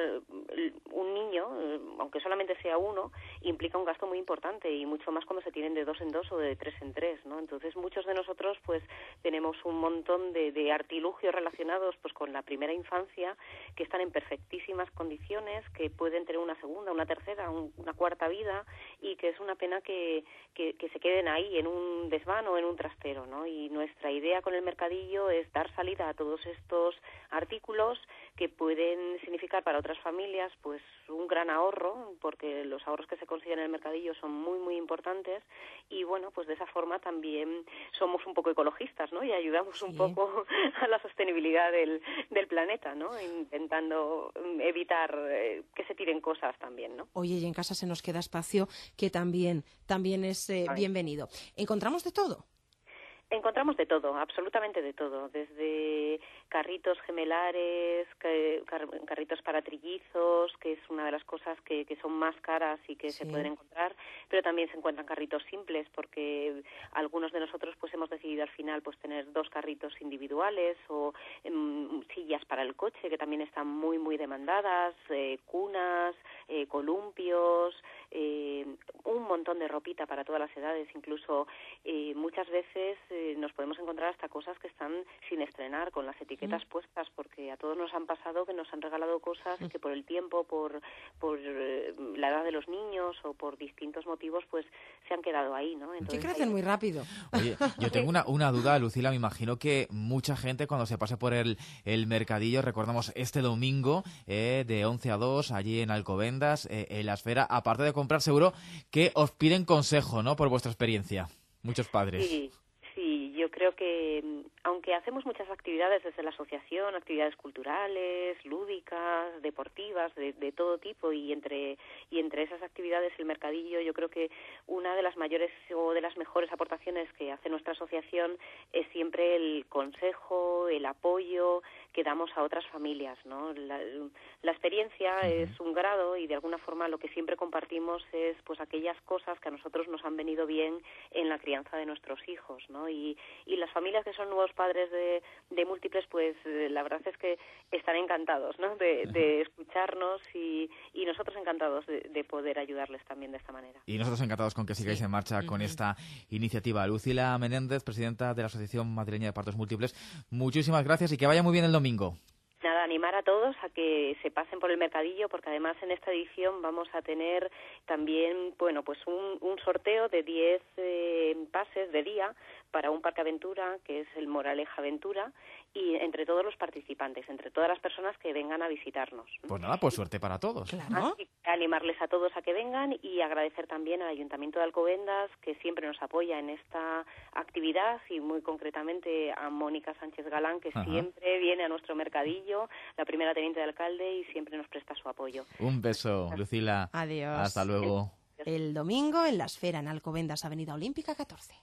un niño, aunque solamente sea uno, implica un gasto muy importante y mucho más cuando se tienen de dos en dos o de tres en tres, ¿no? Entonces, muchos de nosotros, pues, tenemos un montón de, de artilugios relacionados, pues, con la primera infancia que están en perfectísimas condiciones, que pueden tener una segunda, una tercera, un, una cuarta vida y que es una pena que, que, que se queden ahí en un desván o en un trastero, ¿no? Y nuestra idea con el mercadillo es dar salida a todos estos artículos que pueden significar para otras familias pues un gran ahorro, porque los ahorros que se consiguen en el mercadillo son muy muy importantes y bueno, pues de esa forma también somos un poco ecologistas, ¿no? Y ayudamos sí. un poco a la sostenibilidad del, del planeta, ¿no? Intentando evitar eh, que se tiren cosas también, ¿no? Oye, y en casa se nos queda espacio que también, también es eh, bienvenido. ¿Encontramos de todo? Encontramos de todo, absolutamente de todo, desde carritos gemelares, carritos para trillizos, que es una de las cosas que, que son más caras y que sí. se pueden encontrar, pero también se encuentran carritos simples, porque algunos de nosotros pues hemos decidido al final pues tener dos carritos individuales o um, sillas para el coche, que también están muy, muy demandadas, eh, cunas, eh, columpios, eh, un montón de ropita para todas las edades, incluso eh, muchas veces eh, nos podemos encontrar hasta cosas que están sin estrenar, con las etiquetas mm. puestas, porque a todos nos han pasado que nos han regalado cosas mm. que por el tiempo, por por eh, la edad de los niños o por distintos motivos, pues se han quedado ahí, ¿no? Entonces, que crecen hay... muy rápido. Oye, yo tengo una, una duda, Lucila, me imagino que mucha gente cuando se pase por el, el mercadillo, recordamos este domingo eh, de once a dos, allí en Alcobendas, eh, en la Esfera, aparte de comprar, seguro que os piden consejo, ¿no? Por vuestra experiencia, muchos padres. Sí. Sí, yo creo que aunque hacemos muchas actividades desde la asociación, actividades culturales, lúdicas, deportivas, de, de todo tipo, y entre y entre esas actividades el mercadillo, yo creo que una de las mayores o de las mejores aportaciones que hace nuestra asociación es siempre el consejo, el apoyo que damos a otras familias, ¿no? La, la experiencia uh-huh. es un grado y de alguna forma lo que siempre compartimos es pues aquellas cosas que a nosotros nos han venido bien en la crianza de nuestros hijos, ¿no? Y, y las familias que son nuevos padres de, de múltiples, pues eh, la verdad es que están encantados, ¿no? De, de escucharnos y, y nosotros encantados de, de poder ayudarles también de esta manera. Y nosotros encantados con que sigáis sí. en marcha uh-huh. con esta iniciativa. Lucila Menéndez, presidenta de la Asociación Madrileña de Partos Múltiples, muchísimas gracias y que vaya muy bien el domingo. Nada, animar a todos a que se pasen por el mercadillo, porque además en esta edición vamos a tener también, bueno, pues un, un sorteo de diez eh, pases de día para un parque aventura, que es el Moraleja Aventura, y entre todos los participantes, entre todas las personas que vengan a visitarnos. Pues nada, pues suerte para todos. Claro. Así que animarles a todos a que vengan y agradecer también al Ayuntamiento de Alcobendas, que siempre nos apoya en esta actividad, y muy concretamente a Mónica Sánchez Galán, que Ajá. siempre viene a nuestro mercadillo, la primera teniente de alcalde, y siempre nos presta su apoyo. Un beso, Lucila. Adiós. Hasta luego. El domingo en la Esfera, en Alcobendas, Avenida Olímpica catorce.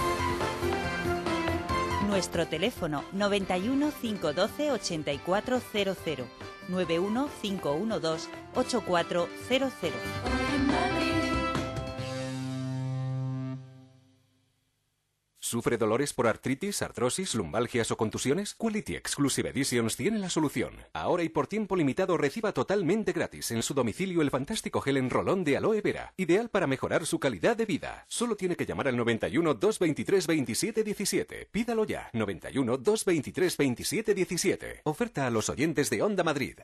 Nuestro teléfono noventa y uno, cinco uno dos, ochenta y cuatro cero cero, nueve uno cinco uno dos, ocho cuatro cero cero. ¿Sufre dolores por artritis, artrosis, lumbalgias o contusiones? Quality Exclusive Editions tiene la solución. Ahora y por tiempo limitado reciba totalmente gratis en su domicilio el fantástico gel en rolón de aloe vera, ideal para mejorar su calidad de vida. Solo tiene que llamar al noventa y uno, dos veintitrés, veintisiete diecisiete. Pídalo ya. noventa y uno, dos veintitrés, veintisiete diecisiete. Oferta a los oyentes de Onda Madrid.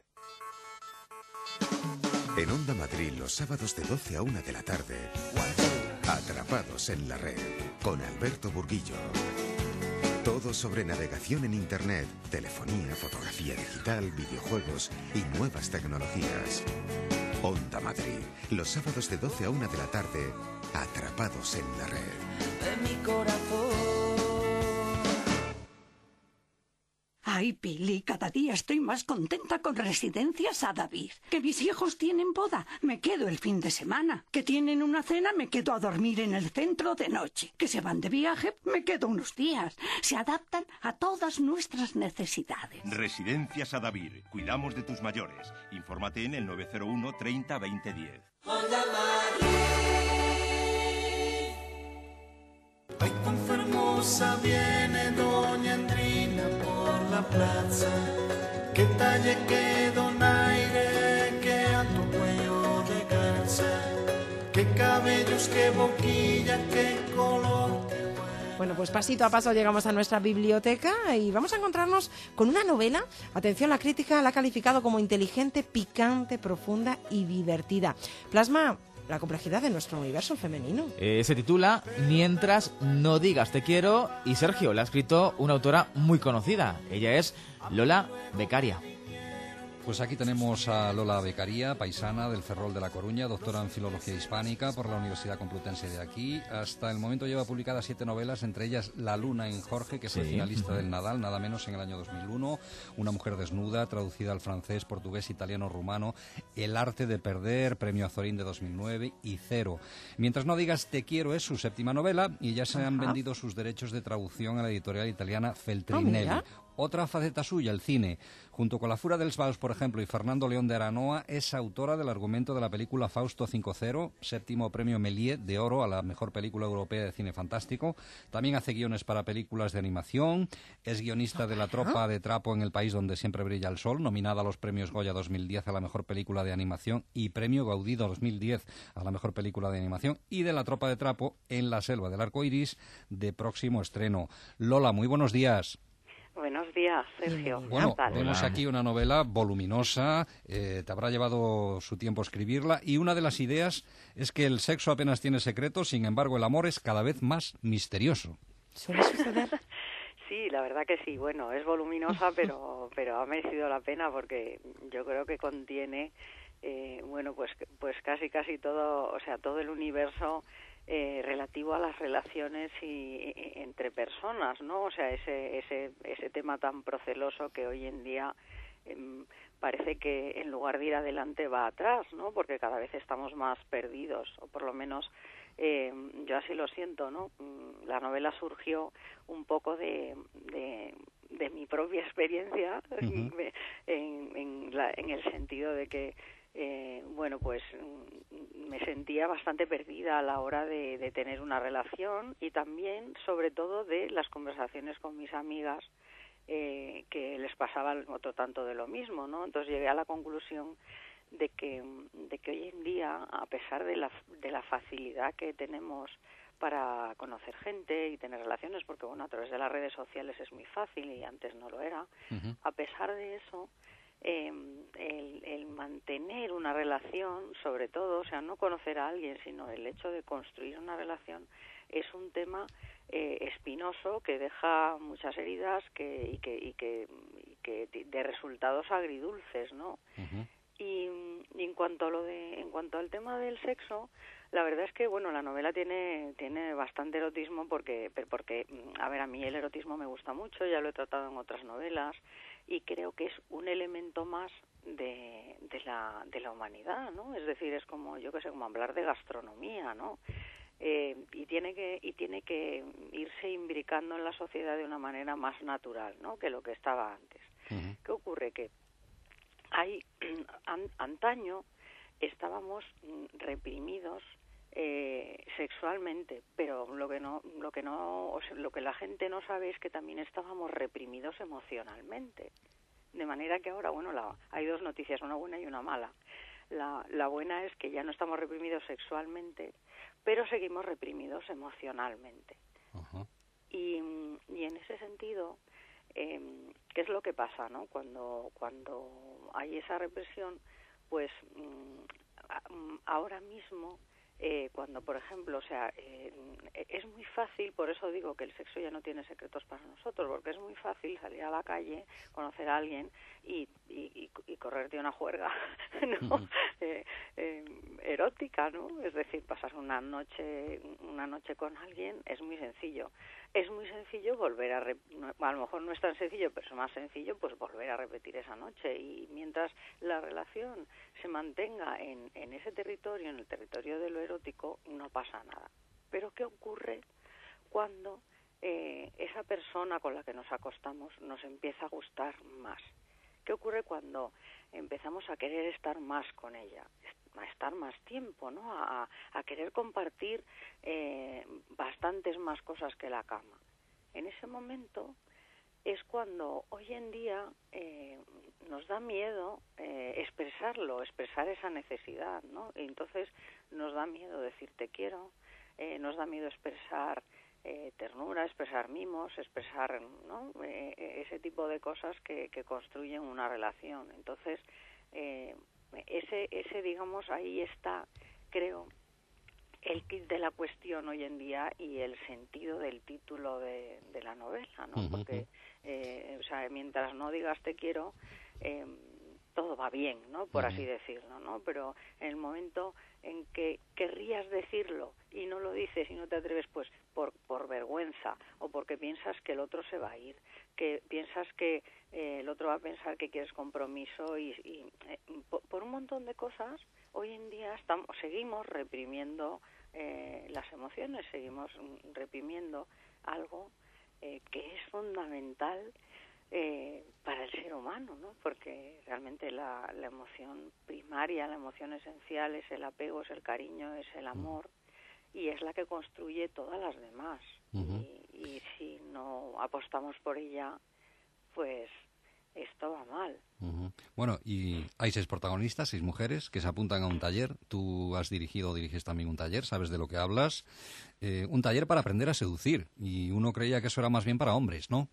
En Onda Madrid los sábados de doce a una de la tarde. Atrapados en la red, con Alberto Burguillo. Todo sobre navegación en Internet, telefonía, fotografía digital, videojuegos y nuevas tecnologías. Onda Madrid, los sábados de doce a una de la tarde, Atrapados en la red. De mi corazón. Ay, Pili, cada día estoy más contenta con Residencias a David. Que mis hijos tienen boda, me quedo el fin de semana. Que tienen una cena, me quedo a dormir en el centro de noche. Que se van de viaje, me quedo unos días. Se adaptan a todas nuestras necesidades. Residencias a David. Cuidamos de tus mayores. Infórmate en el nueve cero uno, treinta, veinte, diez. Hola, Madrid. Ay, cuánto hermosa viene Doña Andrina por la plaza. Qué talle, qué donaire, qué alto cuello de garza. Qué cabellos, qué boquilla, qué color. Bueno, pues pasito a paso llegamos a nuestra biblioteca y vamos a encontrarnos con una novela. Atención, la crítica la ha calificado como inteligente, picante, profunda y divertida. Plasma la complejidad de nuestro universo femenino. Eh, se titula Mientras no digas te quiero y Sergio la ha escrito una autora muy conocida. Ella es Lola Beccaria. Pues aquí tenemos a Lola Beccaria, paisana del Ferrol de La Coruña, doctora en Filología Hispánica por la Universidad Complutense de aquí. Hasta el momento lleva publicadas siete novelas, entre ellas La luna en Jorge, que fue sí. finalista del Nadal, nada menos en el año dos mil uno, Una mujer desnuda, traducida al francés, portugués, italiano, rumano, El arte de perder, premio Azorín de dos mil nueve y Cero. Mientras no digas te quiero es su séptima novela y ya se Ajá. han vendido sus derechos de traducción a la editorial italiana Feltrinelli. Oh, Otra faceta suya, el cine. Junto con La Fura dels Vals, por ejemplo, y Fernando León de Aranoa, es autora del argumento de la película Fausto cinco cero, séptimo premio Méliès de Oro a la mejor película europea de cine fantástico. También hace guiones para películas de animación. Es guionista de La tropa de trapo en El país donde siempre brilla el sol, nominada a los premios Goya dos mil diez a la mejor película de animación y premio Gaudí dos mil diez a la mejor película de animación, y de La tropa de trapo en La selva del arco iris, de próximo estreno. Lola, muy buenos días. Buenos días, Sergio. Bueno, vemos aquí una novela voluminosa, eh, te habrá llevado su tiempo escribirla, y una de las ideas es que el sexo apenas tiene secretos, sin embargo el amor es cada vez más misterioso. ¿Suele suceder? Sí, la verdad que sí. Bueno, es voluminosa, pero pero ha merecido la pena porque yo creo que contiene, eh, bueno, pues pues casi casi todo, o sea, todo el universo Eh, relativo a las relaciones y, y, entre personas, ¿no? O sea, ese ese ese tema tan proceloso que hoy en día eh, parece que en lugar de ir adelante va atrás, ¿no? Porque cada vez estamos más perdidos, o por lo menos eh, yo así lo siento, ¿no? La novela surgió un poco de, de, de mi propia experiencia, uh-huh. en, en, la, en el sentido de que Eh, bueno, pues me sentía bastante perdida a la hora de, de tener una relación, y también, sobre todo, de las conversaciones con mis amigas eh, que les pasaba otro tanto de lo mismo, ¿no? Entonces llegué a la conclusión de que, de que hoy en día, a pesar de la, de la facilidad que tenemos para conocer gente y tener relaciones, porque bueno, a través de las redes sociales es muy fácil y antes no lo era, uh-huh. a pesar de eso, Eh, el, el mantener una relación, sobre todo, o sea, no conocer a alguien, sino el hecho de construir una relación, es un tema eh, espinoso que deja muchas heridas que, y, que, y, que, y que de resultados agridulces, ¿no? Uh-huh. Y, y en cuanto a lo de, en cuanto al tema del sexo, la verdad es que bueno, la novela tiene tiene bastante erotismo porque porque a ver, a mí el erotismo me gusta mucho, ya lo he tratado en otras novelas, y creo que es un elemento más de, de la de la humanidad, ¿no? Es decir, es como, yo qué sé, como hablar de gastronomía, ¿no? Eh, y tiene que y tiene que irse imbricando en la sociedad de una manera más natural, ¿no? Que lo que estaba antes. Uh-huh. ¿Qué ocurre? Que hay an, antaño estábamos reprimidos eh, sexualmente, pero lo que no lo que no o sea, lo que la gente no sabe es que también estábamos reprimidos emocionalmente, de manera que ahora, bueno, la, hay dos noticias, una buena y una mala. La, la buena es que ya no estamos reprimidos sexualmente, pero seguimos reprimidos emocionalmente. Uh-huh. y, y en ese sentido, eh, ¿qué es lo que pasa, no? Cuando cuando hay esa represión, pues mmm, ahora mismo, eh, cuando, por ejemplo, o sea, eh, es muy fácil, por eso digo que el sexo ya no tiene secretos para nosotros, porque es muy fácil salir a la calle, conocer a alguien y, y, y correrte una juerga, ¿no? Uh-huh. eh, eh, erótica, ¿no? Es decir, pasar una noche, una noche con alguien es muy sencillo. Es muy sencillo volver a, rep- a lo mejor no es tan sencillo, pero es más sencillo pues volver a repetir esa noche, y mientras la relación se mantenga en, en ese territorio, en el territorio de lo erótico, no pasa nada. Pero ¿qué ocurre cuando eh, esa persona con la que nos acostamos nos empieza a gustar más? ¿Qué ocurre cuando empezamos a querer estar más con ella? a estar más tiempo, ¿no? A, a querer compartir eh, bastantes más cosas que la cama. En ese momento es cuando hoy en día eh, nos da miedo eh, expresarlo, expresar esa necesidad, ¿no? Y entonces nos da miedo decir te quiero, eh, nos da miedo expresar eh, ternura, expresar mimos, expresar, ¿no? Eh, ese tipo de cosas que, que construyen una relación. Entonces, eh, ese, ese, digamos, ahí está, creo, el kit de la cuestión hoy en día y el sentido del título de, de la novela, ¿no? Uh-huh. Porque, eh, o sea, mientras no digas te quiero, eh, todo va bien, ¿no? Por uh-huh. así decirlo, ¿no? Pero en el momento en que querrías decirlo y no lo dices y no te atreves, pues por, por vergüenza o porque piensas que el otro se va a ir, que piensas que eh, el otro va a pensar que quieres compromiso y, y eh, por, por un montón de cosas, hoy en día estamos, seguimos reprimiendo eh, las emociones, seguimos reprimiendo algo eh, que es fundamental eh, para el ser humano, ¿no? Porque realmente la, la emoción primaria, la emoción esencial es el apego, es el cariño, es el amor y es la que construye todas las demás. Uh-huh. y, y si no apostamos por ella, pues esto va mal. Uh-huh. Bueno, y hay seis protagonistas, seis mujeres que se apuntan a un taller. Tú has dirigido o diriges también un taller, sabes de lo que hablas. Eh, un taller para aprender a seducir. Y uno creía que eso era más bien para hombres, ¿no?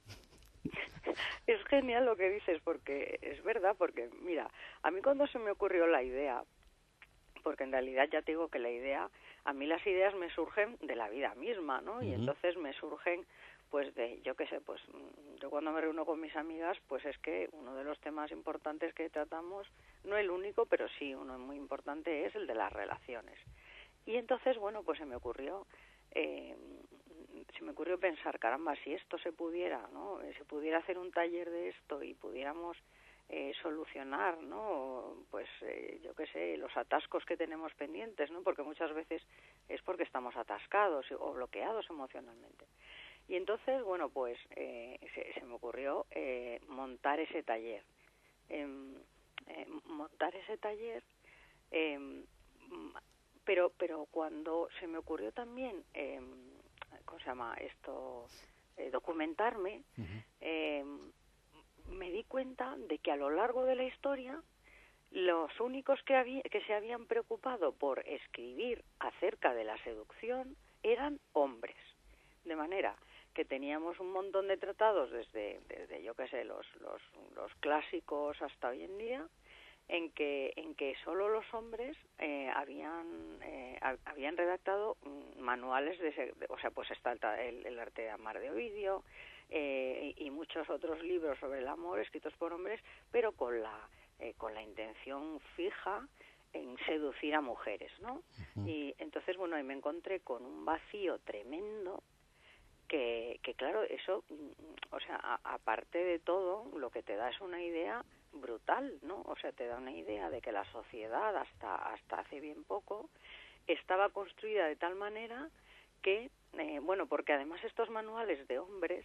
Es genial lo que dices, porque es verdad, porque mira, a mí cuando se me ocurrió la idea, porque en realidad ya te digo que la idea, a mí las ideas me surgen de la vida misma, ¿no? Uh-huh. Y entonces me surgen pues de, yo qué sé, pues yo cuando me reúno con mis amigas, pues es que uno de los temas importantes que tratamos, no el único, pero sí uno muy importante, es el de las relaciones. Y entonces, bueno, pues se me ocurrió, eh, se me ocurrió pensar, caramba, si esto se pudiera, ¿no? Se pudiera hacer un taller de esto y pudiéramos eh, solucionar, ¿no? Pues eh, yo qué sé, los atascos que tenemos pendientes, ¿no? Porque muchas veces es porque estamos atascados o bloqueados emocionalmente. Y entonces, bueno, pues eh, se, se me ocurrió eh, montar ese taller. Eh, eh, montar ese taller, eh, pero pero cuando se me ocurrió también, eh, ¿cómo se llama esto? Eh, documentarme, uh-huh. eh, me di cuenta de que a lo largo de la historia los únicos que, había, que se habían preocupado por escribir acerca de la seducción eran hombres. De manera que teníamos un montón de tratados desde, desde yo qué sé, los, los, los clásicos hasta hoy en día, en que en que solo los hombres eh, habían eh, habían redactado manuales de, de o sea, pues está el, el arte de amar de Ovidio eh, y, y muchos otros libros sobre el amor escritos por hombres, pero con la eh, con la intención fija en seducir a mujeres, ¿no? Uh-huh. Y entonces, bueno, ahí me encontré con un vacío tremendo. Que, que claro, eso, o sea, a, aparte de todo, lo que te da es una idea brutal, ¿no? O sea, te da una idea de que la sociedad, hasta hasta hace bien poco, estaba construida de tal manera que, eh, bueno, porque además estos manuales de hombres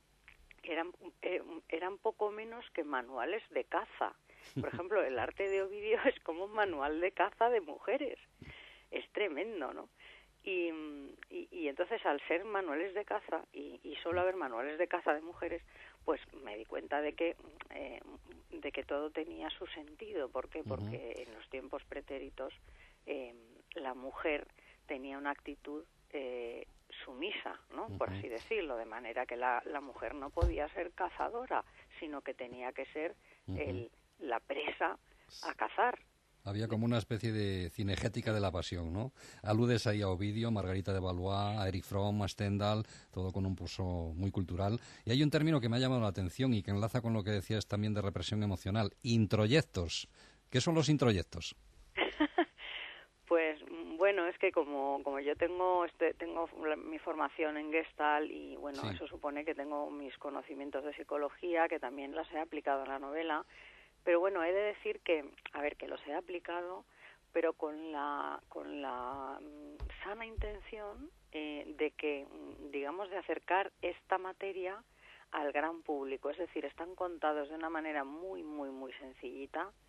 eran, eh, eran poco menos que manuales de caza. Por ejemplo, el arte de Ovidio es como un manual de caza de mujeres. Es tremendo, ¿no? Y, y, y entonces al ser manuales de caza y, y solo haber manuales de caza de mujeres, pues me di cuenta de que eh, de que todo tenía su sentido. ¿Por qué? Porque uh-huh. en los tiempos pretéritos eh, la mujer tenía una actitud eh, sumisa, ¿no? Uh-huh. Por así decirlo, de manera que la, la mujer no podía ser cazadora, sino que tenía que ser uh-huh. el, la presa a cazar. Había como una especie de cinegética de la pasión, ¿no? Aludes ahí a Ovidio, Margarita de Valois, a Erich Fromm, a Stendhal, todo con un pulso muy cultural. Y hay un término que me ha llamado la atención y que enlaza con lo que decías también de represión emocional, introyectos. ¿Qué son los introyectos? Pues bueno, es que como como yo tengo este tengo mi formación en Gestalt y bueno, sí. Eso supone que tengo mis conocimientos de psicología, que también las he aplicado en la novela. Pero bueno, he de decir que, a ver, que los he aplicado, pero con la con la mm, sana intención eh, de que, digamos, de acercar esta materia al gran público. Es decir, están contados de una manera muy, muy, muy sencillita, uh-huh.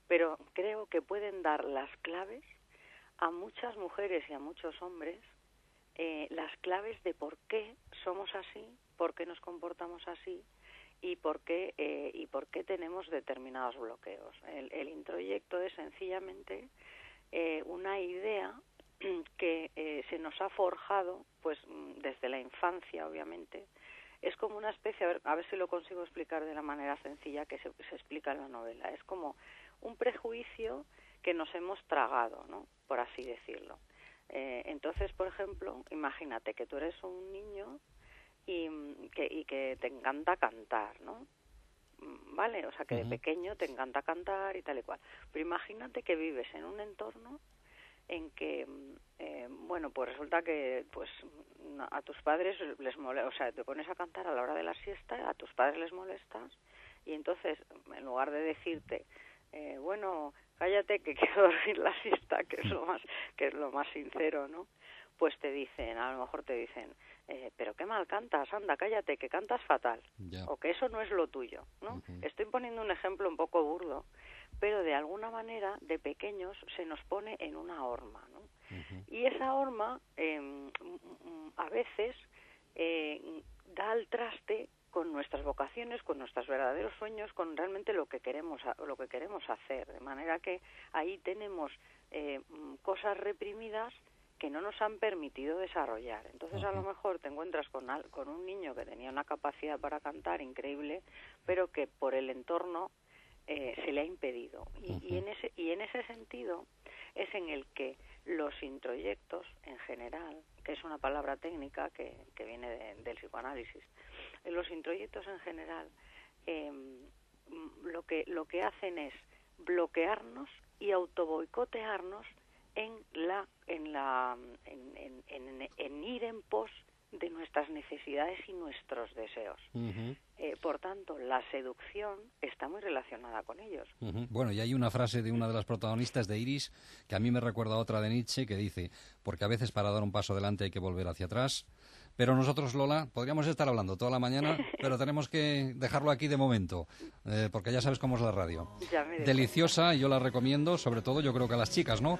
pero creo que pueden dar las claves a muchas mujeres y a muchos hombres, eh, las claves de por qué somos así, por qué nos comportamos así y por qué eh, y por qué tenemos determinados bloqueos. El, el introyecto es sencillamente eh, una idea que eh, se nos ha forjado, pues desde la infancia, obviamente. Es como una especie, a ver, a ver si lo consigo explicar de la manera sencilla que se, se explica en la novela. Es como un prejuicio que nos hemos tragado, ¿no? Por así decirlo. Eh, entonces, por ejemplo, imagínate que tú eres un niño y que, y que te encanta cantar, ¿no? ¿Vale? O sea, que de pequeño te encanta cantar y tal y cual. Pero imagínate que vives en un entorno en que, eh, bueno, pues resulta que pues a tus padres les molesta, o sea, te pones a cantar a la hora de la siesta, a tus padres les molestas y entonces, en lugar de decirte, eh, bueno, cállate que quiero dormir la siesta, que es lo más, que es lo más sincero, ¿no? Pues te dicen, a lo mejor te dicen, eh, pero qué mal cantas, anda, cállate, que cantas fatal, yeah. O que eso no es lo tuyo, ¿no? Uh-huh. Estoy poniendo un ejemplo un poco burdo, pero de alguna manera, de pequeños, se nos pone en una horma, ¿no? Uh-huh. Y esa horma, eh, a veces, eh, da al traste con nuestras vocaciones, con nuestros verdaderos sueños, con realmente lo que queremos, lo que queremos hacer, de manera que ahí tenemos eh, cosas reprimidas que no nos han permitido desarrollar. Entonces, uh-huh. a lo mejor te encuentras con, al, con un niño que tenía una capacidad para cantar increíble, pero que por el entorno eh, se le ha impedido. Y, uh-huh. y, en ese, y en ese sentido es en el que los introyectos, en general, que es una palabra técnica que, que viene de, del psicoanálisis, los introyectos en general eh, lo que lo que hacen es bloquearnos y autoboicotearnos en la en la en, en, en, en ir en pos de nuestras necesidades y nuestros deseos. Uh-huh. Eh, por tanto, la seducción está muy relacionada con ellos. Uh-huh. Bueno, y hay una frase de una de las protagonistas de Iris que a mí me recuerda a otra de Nietzsche que dice, porque a veces para dar un paso adelante hay que volver hacia atrás. Pero nosotros, Lola, podríamos estar hablando toda la mañana, pero tenemos que dejarlo aquí de momento, eh, porque ya sabes cómo es la radio. Deliciosa, y yo la recomiendo, sobre todo yo creo que a las chicas, ¿no?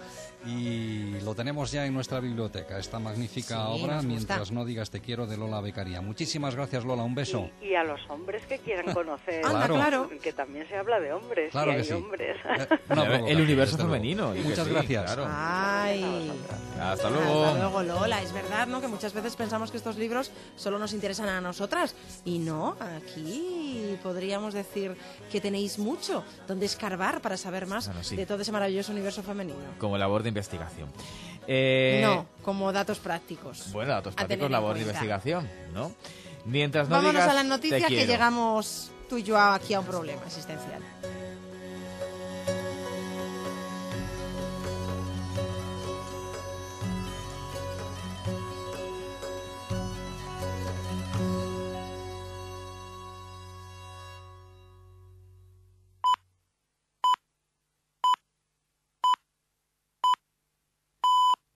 Y lo tenemos ya en nuestra biblioteca, esta magnífica sí, obra, Mientras no digas te quiero, de Lola Beccaria. Muchísimas gracias, Lola, un beso. Y, y a los hombres que quieran conocer, claro. claro, que también se habla de hombres, claro y que hay sí. hombres. Eh, el universo femenino. Muchas sí, gracias. Claro. Ay. Hasta luego. Hasta luego, Lola. Es verdad, ¿no?, que muchas veces pensamos que estos libros solo nos interesan a nosotras. Y no, aquí podríamos decir que tenéis mucho donde escarbar para saber más bueno, sí. de todo ese maravilloso universo femenino. Como labor de investigación. Eh... No, como datos prácticos. Bueno, datos prácticos, labor de investigación, ¿no? Mientras no Vámonos digas, a las noticias te que quiero. llegamos tú y yo aquí a un problema existencial.